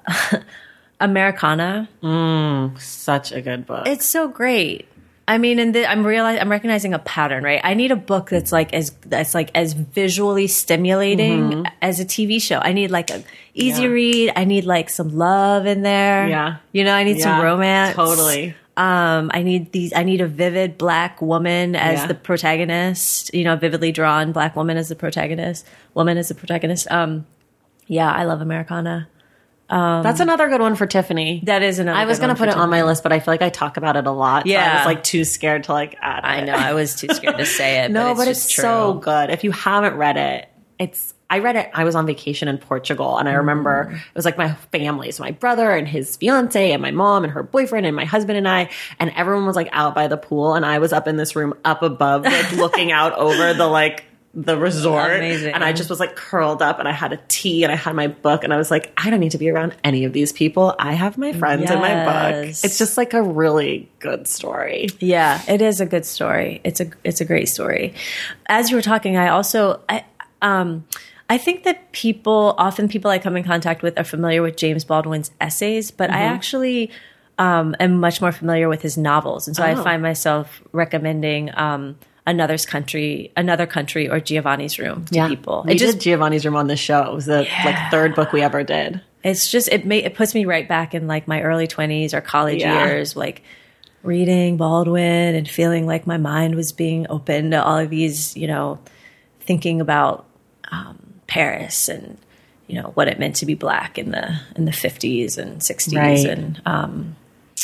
Americana. Mm, such a good book. It's so great. I mean, and the, I'm realizing I'm recognizing a pattern, right? I need a book that's like as that's like as visually stimulating mm-hmm. as a T V show. I need like a easy yeah. read. I need like some love in there. Yeah, you know, I need yeah, some romance. Totally. Um, I need these. I need a vivid black woman as yeah. the protagonist. You know, vividly drawn black woman as the protagonist. Woman as the protagonist. Um, yeah, I love Americana. Um, That's another good one for Tiffany. That is another. I was going to put it on my list, but I feel like I talk about it a lot. Yeah, so I was like too scared to like add it. I know. I was too scared to say it. No, but it's, but just it's true. so good. If you haven't read it, it's. I read it. I was on vacation in Portugal, and I remember mm. it was like my family, so my brother and his fiance, and my mom and her boyfriend, and my husband and I, and everyone was like out by the pool, and I was up in this room up above, like looking out over the like. the resort. Amazing. And I just was like curled up and I had a tea and I had my book and I was like, I don't need to be around any of these people. I have my friends yes. in my book. It's just like a really good story. Yeah, it is a good story. It's a it's a great story. As you were talking, I also I um I think that people often people I come in contact with are familiar with James Baldwin's essays, but mm-hmm. I actually um am much more familiar with his novels. And so oh. I find myself recommending um Another's Country, Another Country, or Giovanni's Room to yeah. people. We it did just Giovanni's Room on the show. It was the yeah. like third book we ever did. It's just it may, it puts me right back in like my early twenties or college yeah. years. Like reading Baldwin and feeling like my mind was being open to all of these, you know, thinking about um, Paris and, you know, what it meant to be Black in the in the fifties and sixties. Right. And um,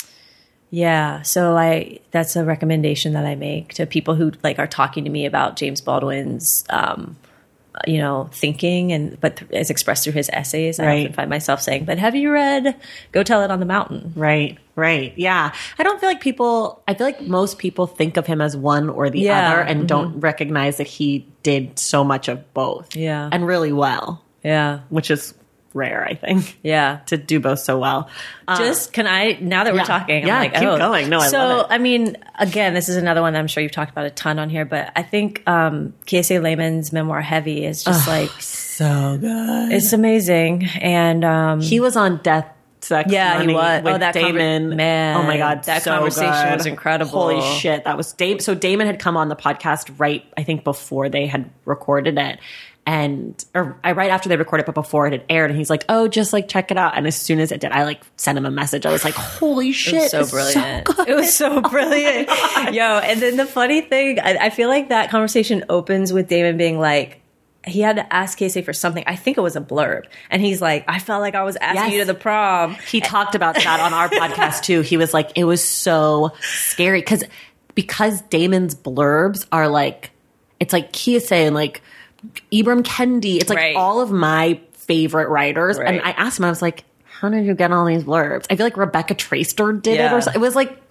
yeah, so I that's a recommendation that I make to people who like are talking to me about James Baldwin's um, you know, thinking and but as expressed through his essays. I Right. often find myself saying, but have you read Go Tell It on the Mountain? Right, right. Yeah. I don't feel like people, I feel like most people think of him as one or the Yeah. other and Mm-hmm. don't recognize that he did so much of both. Yeah. And really well, Yeah. which is rare, I think, Yeah. to do both so well. Uh, Just can I now that we're yeah. talking? I'm Yeah, like, keep oh. going. No, I so, love it. I mean, again, this is another one that I'm sure you've talked about a ton on here, but I think um, K S A Lehman's memoir Heavy is just like so good. it's amazing, and um, He was on Death, Sex, Yeah, he Money was. with Oh, that conver- Damon. man, oh my God, that so conversation good. was incredible. Holy shit, that was Damon. So Damon had come on the podcast right, I think, before they had recorded it. And or I right after they recorded it, but before it had aired, and he's like, "Oh, just like check it out." And as soon as it did, I like sent him a message. I was like, "Holy shit, It was so it's brilliant. good." It was so brilliant. Yo, and then the funny thing, I, I feel like that conversation opens with Damon being like, he had to ask Casey for something. I think it was a blurb. And he's like, I felt like I was asking Yes. you to the prom. He talked about that on our podcast too. He was like, it was so scary because because Damon's blurbs are like, it's like Kiese and like Ibram Kendi. It's like Right. all of my favorite writers. Right. And I asked him, I was like, how did you get all these blurbs? I feel like Rebecca Traister did it Yeah. or something. It was like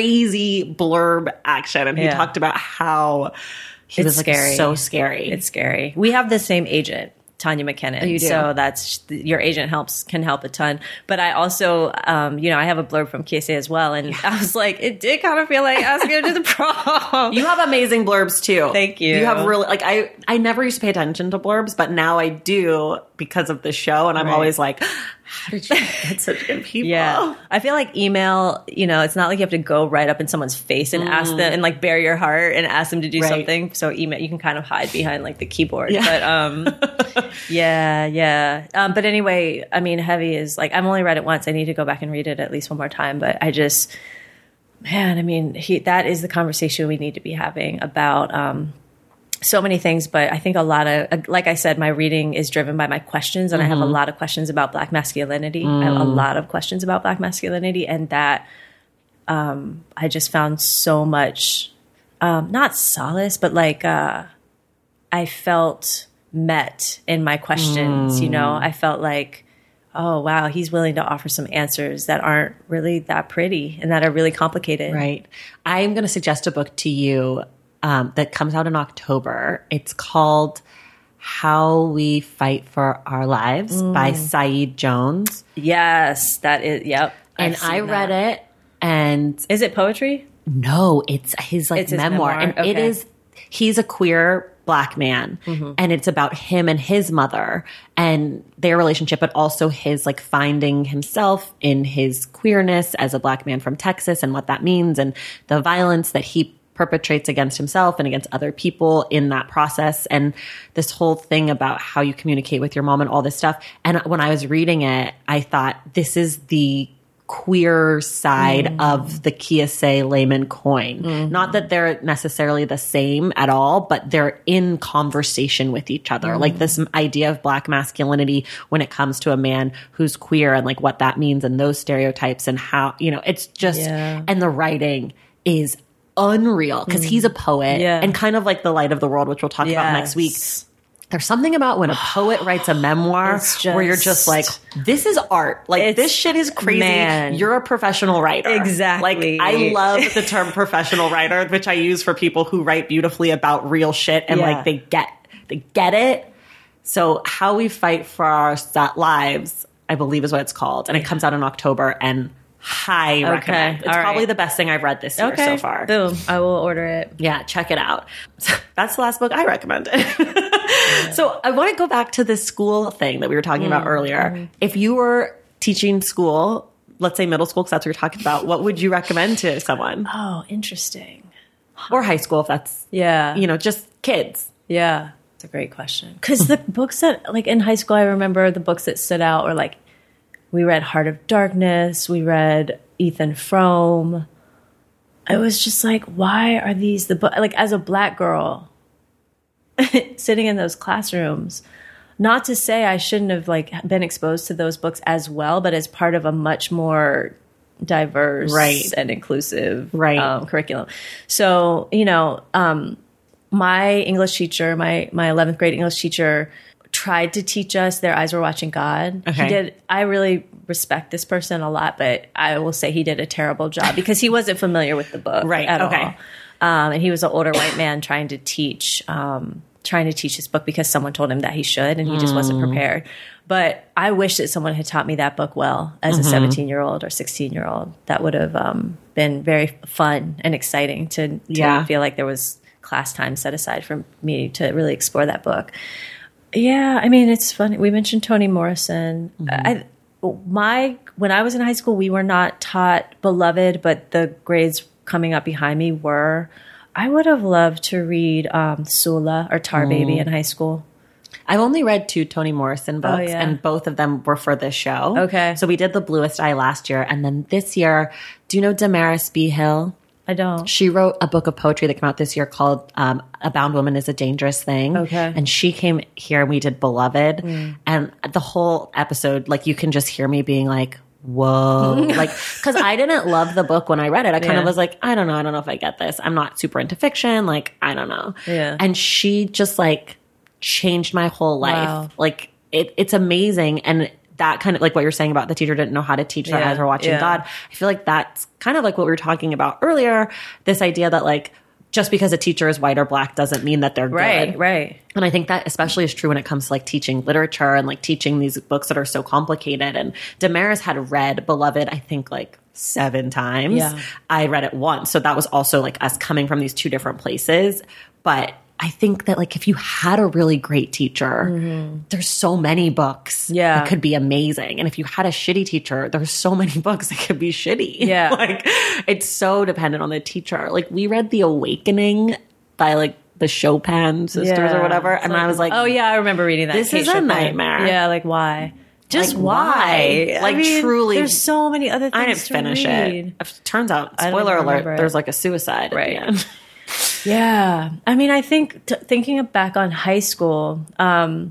crazy blurb action. And he Yeah. talked about how he It's was like scary. so scary. It's scary. We have the same agent, Tanya McKinnon. Oh, you do? So that's your agent helps can help a ton. But I also, um, you know, I have a blurb from K S A as well, and I was like, it did kind of feel like asking her to the prom. You have amazing blurbs too. Thank you. You have really like I I never used to pay attention to blurbs, but now I do because of the show, and I'm Right. always like, how did you get such good people? Yeah. I feel like email, you know, it's not like you have to go right up in someone's face and ask them and like bare your heart and ask them to do Right. something. So email, you can kind of hide behind like the keyboard. Yeah. But um, yeah, yeah. Um, but anyway, I mean, Heavy is like, I've only read it once. I need to go back and read it at least one more time. But I just, man, I mean, he, that is the conversation we need to be having about, um, so many things, but I think a lot of, like I said, my reading is driven by my questions, and mm-hmm. I have a lot of questions about Black masculinity. Mm. I have a lot of questions about Black masculinity, and that um, I just found so much, um, not solace, but like uh, I felt met in my questions. Mm. You know, I felt like, oh wow, he's willing to offer some answers that aren't really that pretty and that are really complicated. Right. I'm going to suggest a book to you. Um, that comes out in October. It's called How We Fight for Our Lives mm. by Saeed Jones. Yes, that is, yep. And I read that. it, and... Is it poetry? No, it's his, like, it's his memoir. memoir. And okay. it is... He's a queer Black man, mm-hmm. and it's about him and his mother and their relationship, but also his, like, finding himself in his queerness as a Black man from Texas and what that means, and the violence that he perpetrates against himself and against other people in that process, and this whole thing about how you communicate with your mom and all this stuff. And when I was reading it, I thought, this is the queer side mm. of the Kiese Lehman coin. Mm-hmm. Not that they're necessarily the same at all, but they're in conversation with each other. Mm. Like this idea of Black masculinity when it comes to a man who's queer, and like what that means, and those stereotypes, and how, you know, it's just, yeah. and the writing is unreal because mm. he's a poet yeah. and kind of like the light of the world, which we'll talk yes. about next week. There's something about when a poet writes a memoir just, where you're just like, this is art. Like, this shit is crazy. Man. You're a professional writer. Exactly. Like, I love the term professional writer, which I use for people who write beautifully about real shit and yeah. like they get, they get it. So How We Fight for Our Lives, I believe is what it's called. And it comes out in October, and high okay. recommend. It's All probably right. the best thing I've read this year okay. so far. Boom. I will order it. Yeah, check it out. That's the last book I recommended. yeah. So I want to go back to this school thing that we were talking mm. about earlier. Mm. If you were teaching school, let's say middle school, because that's what you're talking about, what would you recommend to someone? Oh, interesting. Or high school, if that's, yeah, you know, just kids. Yeah. It's a great question. Because the books that, like in high school, I remember the books that stood out were like, we read Heart of Darkness. We read Ethan Frome. it was just like, why are these the book? Like as a Black girl sitting in those classrooms, not to say I shouldn't have like been exposed to those books as well, but as part of a much more diverse right. and inclusive right. um, curriculum. So, you know, um, my English teacher, my, my eleventh grade English teacher tried to teach us Their Eyes Were Watching God. Okay. He did. I really respect this person a lot, but I will say he did a terrible job because he wasn't familiar with the book right. at okay. all. Um, and he was an older white man trying to teach, um, trying to teach his book because someone told him that he should, and he just wasn't prepared. But I wish that someone had taught me that book well as mm-hmm. a seventeen-year-old or sixteen-year-old. That would have um, been very fun and exciting to, to yeah. feel like there was class time set aside for me to really explore that book. Yeah, I mean, it's funny. We mentioned Toni Morrison. Mm-hmm. I, my when I was in high school, we were not taught Beloved, but the grades coming up behind me were. I would have loved to read um, Sula or Tar mm. Baby in high school. I've only read two Toni Morrison books, oh, yeah. and both of them were for this show. Okay. So we did The Bluest Eye last year, and then this year, do you know Damaris B. Hill? I don't. She wrote a book of poetry that came out this year called um, A Bound Woman is a Dangerous Thing. Okay. And she came here and we did Beloved. Mm. And the whole episode, like you can just hear me being like, whoa. Like, because I didn't love the book when I read it. I kind yeah. of was like, I don't know. I don't know if I get this. I'm not super into fiction. Like, I don't know. Yeah. And she just like changed my whole life. Wow. Like, it, it's amazing. And that kind of like what you're saying about the teacher didn't know how to teach their yeah, eyes were watching yeah. God. I feel like that's kind of like what we were talking about earlier. This idea that like just because a teacher is white or Black doesn't mean that they're right, good. Right. And I think that especially is true when it comes to like teaching literature and like teaching these books that are so complicated. And Damaris had read Beloved, I think like seven times. Yeah. I read it once. So that was also like us coming from these two different places. But I think that like if you had a really great teacher, mm-hmm. there's so many books yeah. that could be amazing. And if you had a shitty teacher, there's so many books that could be shitty. Yeah. Like it's so dependent on the teacher. Like we read The Awakening by like the Chopin sisters yeah. or whatever. And like, I was like, oh yeah, I remember reading that. This Kate is a Chopin. nightmare. Yeah. Like why? Just like, why? why? Like I mean, truly. There's so many other things I didn't to finish read. it. Turns out, I don't spoiler alert, it. there's like a suicide right. at the end. Yeah. I mean, I think t- thinking back on high school, um,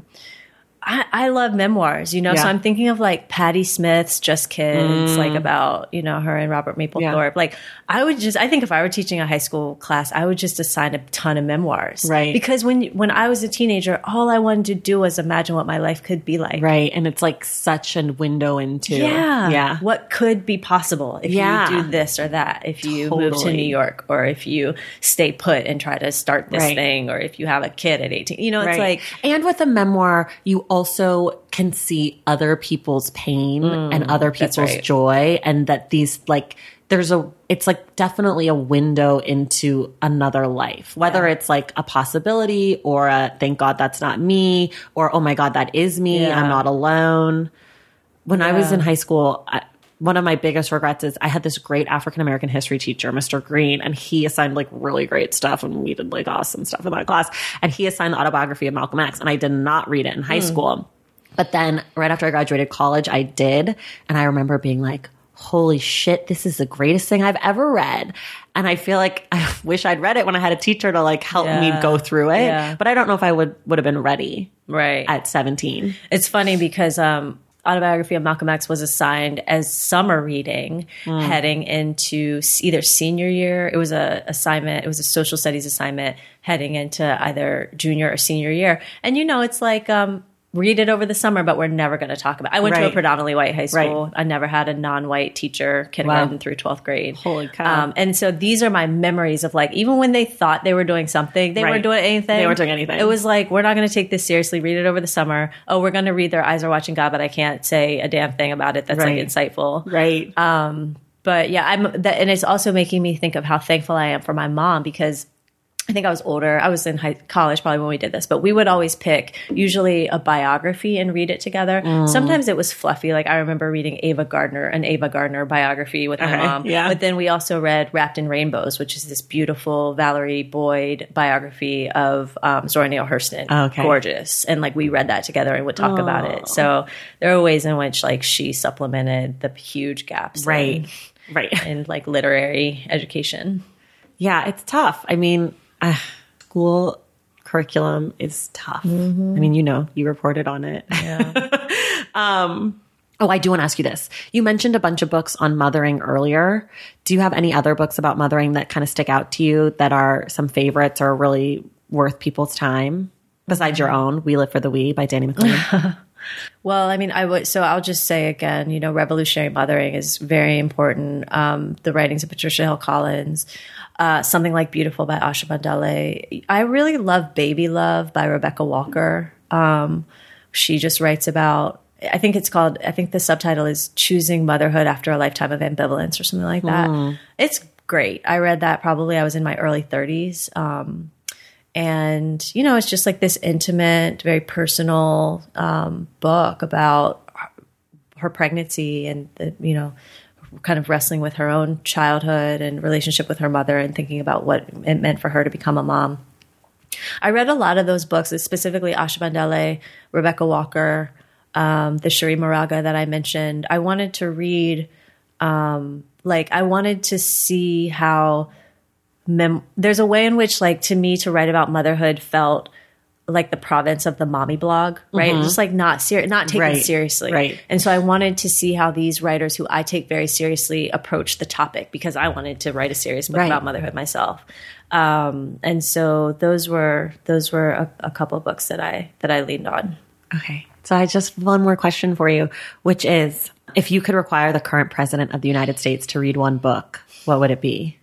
I, I love memoirs, you know, yeah. so I'm thinking of like Patti Smith's Just Kids, mm. like about, you know, her and Robert Mapplethorpe. Yeah. Like I would just, I think if I were teaching a high school class, I would just assign a ton of memoirs. Right. Because when, when I was a teenager, all I wanted to do was imagine what my life could be like. Right. And it's like such a window into yeah. yeah. what could be possible if yeah. you do this or that, if you totally. move to New York or if you stay put and try to start this right. thing or if you have a kid at eighteen. You know, it's right. like. And with a memoir, you also can see other people's pain mm, and other people's right. joy, and that these like there's a it's like definitely a window into another life, whether yeah. it's like a possibility or a thank God that's not me, or oh my God that is me, yeah. I'm not alone. When yeah. I was in high school, I, one of my biggest regrets is I had this great African American history teacher, Mister Green, and he assigned like really great stuff, and we did like awesome stuff in that class. And he assigned the autobiography of Malcolm X, and I did not read it in high mm. school. But then right after I graduated college, I did. And I remember being like, holy shit, this is the greatest thing I've ever read. And I feel like I wish I'd read it when I had a teacher to like help yeah. me go through it. Yeah. But I don't know if I would, would have been ready right. at seventeen. It's funny because um, Autobiography of Malcolm X was assigned as summer reading mm. heading into either senior year. It was a assignment. It was a social studies assignment heading into either junior or senior year. And, you know, it's like, um, read it over the summer, but we're never going to talk about it. I went right. to a predominantly white high school. Right. I never had a non-white teacher, kindergarten wow. through twelfth grade. Holy cow. Um, and so these are my memories of like, even when they thought they were doing something, they right. weren't doing anything. They weren't doing anything. It was like, we're not going to take this seriously. Read it over the summer. Oh, we're going to read Their Eyes Are Watching God, but I can't say a damn thing about it that's right. like insightful. Right. Um, but yeah, I'm that, and it's also making me think of how thankful I am for my mom, because I think I was older. I was in high college probably when we did this, but we would always pick usually a biography and read it together. Mm. Sometimes it was fluffy. Like I remember reading Ava Gardner, an Ava Gardner biography with my okay. mom. Yeah. But then we also read Wrapped in Rainbows, which is this beautiful Valerie Boyd biography of um, Zora Neale Hurston. Okay. Gorgeous. And like we read that together and would talk oh. about it. So there are ways in which like she supplemented the huge gaps. Right. In, right. in like literary education. Yeah, it's tough. I mean, uh, school curriculum is tough. Mm-hmm. I mean, you know, you reported on it. Yeah. um, oh, I do want to ask you this. You mentioned a bunch of books on mothering earlier. Do you have any other books about mothering that kind of stick out to you that are some favorites or really worth people's time? Besides your own, We Live for the We by Dani McClain. Well, I mean, I would, so I'll just say again, you know, revolutionary mothering is very important. Um, the writings of Patricia Hill Collins, uh, something like Beautiful by Asha Bandale. I really love Baby Love by Rebecca Walker. Um, she just writes about, I think it's called, I think the subtitle is Choosing Motherhood After a Lifetime of Ambivalence or something like that. Mm. It's great. I read that probably, I was in my early thirties. Um, And, you know, it's just like this intimate, very personal um, book about her pregnancy and, the, you know, kind of wrestling with her own childhood and relationship with her mother and thinking about what it meant for her to become a mom. I read a lot of those books, specifically Asha Bandale, Rebecca Walker, um, the Cherie Moraga that I mentioned. I wanted to read, um, like, I wanted to see how... Mem- there's a way in which, like, to me, to write about motherhood felt like the province of the mommy blog, right? Mm-hmm. Just like not ser- not taken right. seriously. Right. And so I wanted to see how these writers who I take very seriously approach the topic because I wanted to write a serious book right. about motherhood myself. Um, and so those were those were a, a couple of books that I that I leaned on. Okay. So I just one more question for you, which is, if you could require the current president of the United States to read one book, what would it be?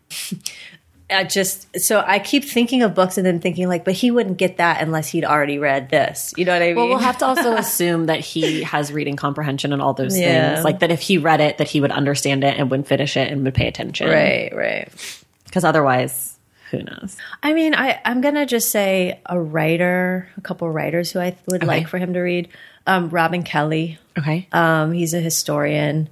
I just, so I keep thinking of books and then thinking like, but he wouldn't get that unless he'd already read this. You know what I mean? Well, we'll have to also assume that he has reading comprehension and all those yeah. things. Like that if he read it, that he would understand it and would finish it and would pay attention. Right, right. Because otherwise, who knows? I mean, I, I'm going to just say a writer, a couple of writers who I would okay. like for him to read. Um, Robin Kelley. Okay. Um, he's a historian.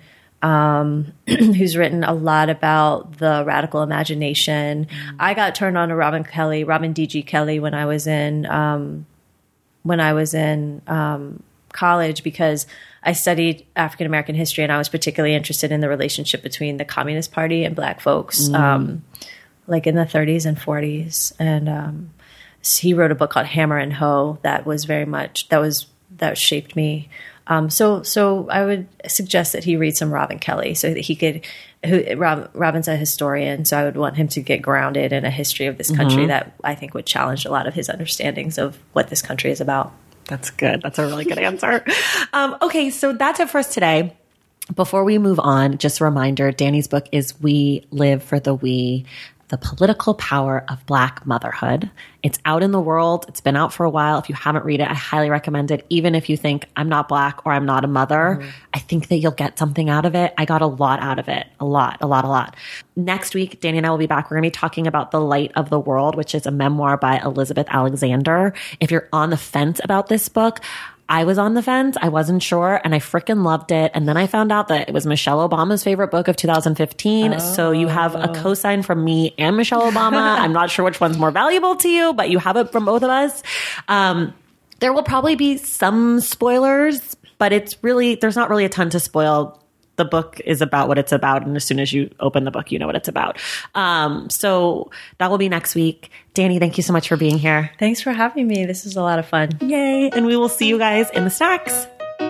Um, who's written a lot about the radical imagination. Mm. I got turned on to Robin Kelley, Robin D G Kelley when I was in, um, when I was in, um, college because I studied African American history and I was particularly interested in the relationship between the Communist Party and Black folks, mm. um, like in the thirties and forties. And, um, so he wrote a book called Hammer and Hoe that was very much, that was, that shaped me. Um, so, so I would suggest that he read some Robin Kelley so that he could, who, Rob, Robin's a historian. So I would want him to get grounded in a history of this country mm-hmm. that I think would challenge a lot of his understandings of what this country is about. That's good. That's a really good answer. Um, okay. So that's it for us today. Before we move on, just a reminder, Dani's book is We Live for the We, The Political Power of Black Motherhood. It's out in the world. It's been out for a while. If you haven't read it, I highly recommend it. Even if you think I'm not Black or I'm not a mother, mm-hmm. I think that you'll get something out of it. I got a lot out of it. A lot, a lot, a lot. Next week, Dani and I will be back. We're going to be talking about The Light of the World, which is a memoir by Elizabeth Alexander. If you're on the fence about this book, I was on the fence. I wasn't sure, and I freaking loved it. And then I found out that it was Michelle Obama's favorite book of two thousand fifteen. Oh. So you have a cosign from me and Michelle Obama. I'm not sure which one's more valuable to you, but you have it from both of us. Um, there will probably be some spoilers, but it's really, there's not really a ton to spoil. The book is about what it's about. And as soon as you open the book, you know what it's about. Um, so that will be next week. Dani, thank you so much for being here. Thanks for having me. This is a lot of fun. Yay. And we will see you guys in the stacks.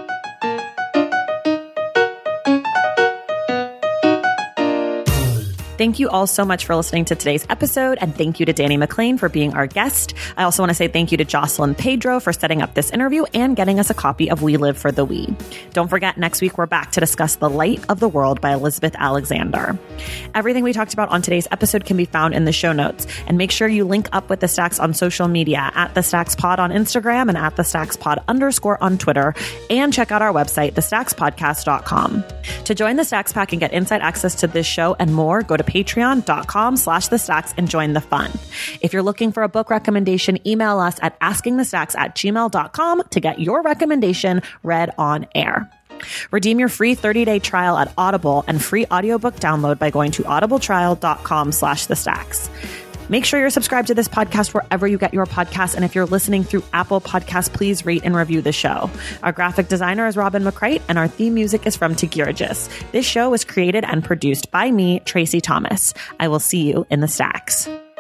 Thank you all so much for listening to today's episode, and thank you to Dani McClain for being our guest. I also want to say thank you to Jocelyn Pedro for setting up this interview and getting us a copy of We Live for the We. Don't forget, next week we're back to discuss The Light of the World by Elizabeth Alexander. Everything we talked about on today's episode can be found in the show notes, and make sure you link up with The Stacks on social media, at The Stacks Pod on Instagram and at The Stacks Pod underscore on Twitter, and check out our website, the stacks podcast dot com. To join the Stacks Pack and get inside access to this show and more, go to patreon.com slash the stacks and join the fun. If you're looking for a book recommendation, email us at askingthestacks at gmail dot com to get your recommendation read on air. Redeem your free thirty-day trial at Audible and free audiobook download by going to audibletrial.com slash the stacks. Make sure you're subscribed to this podcast wherever you get your podcasts. And if you're listening through Apple Podcasts, please rate and review the show. Our graphic designer is Robin McCrite, and our theme music is from Tegirigis. This show was created and produced by me, Tracy Thomas. I will see you in the stacks.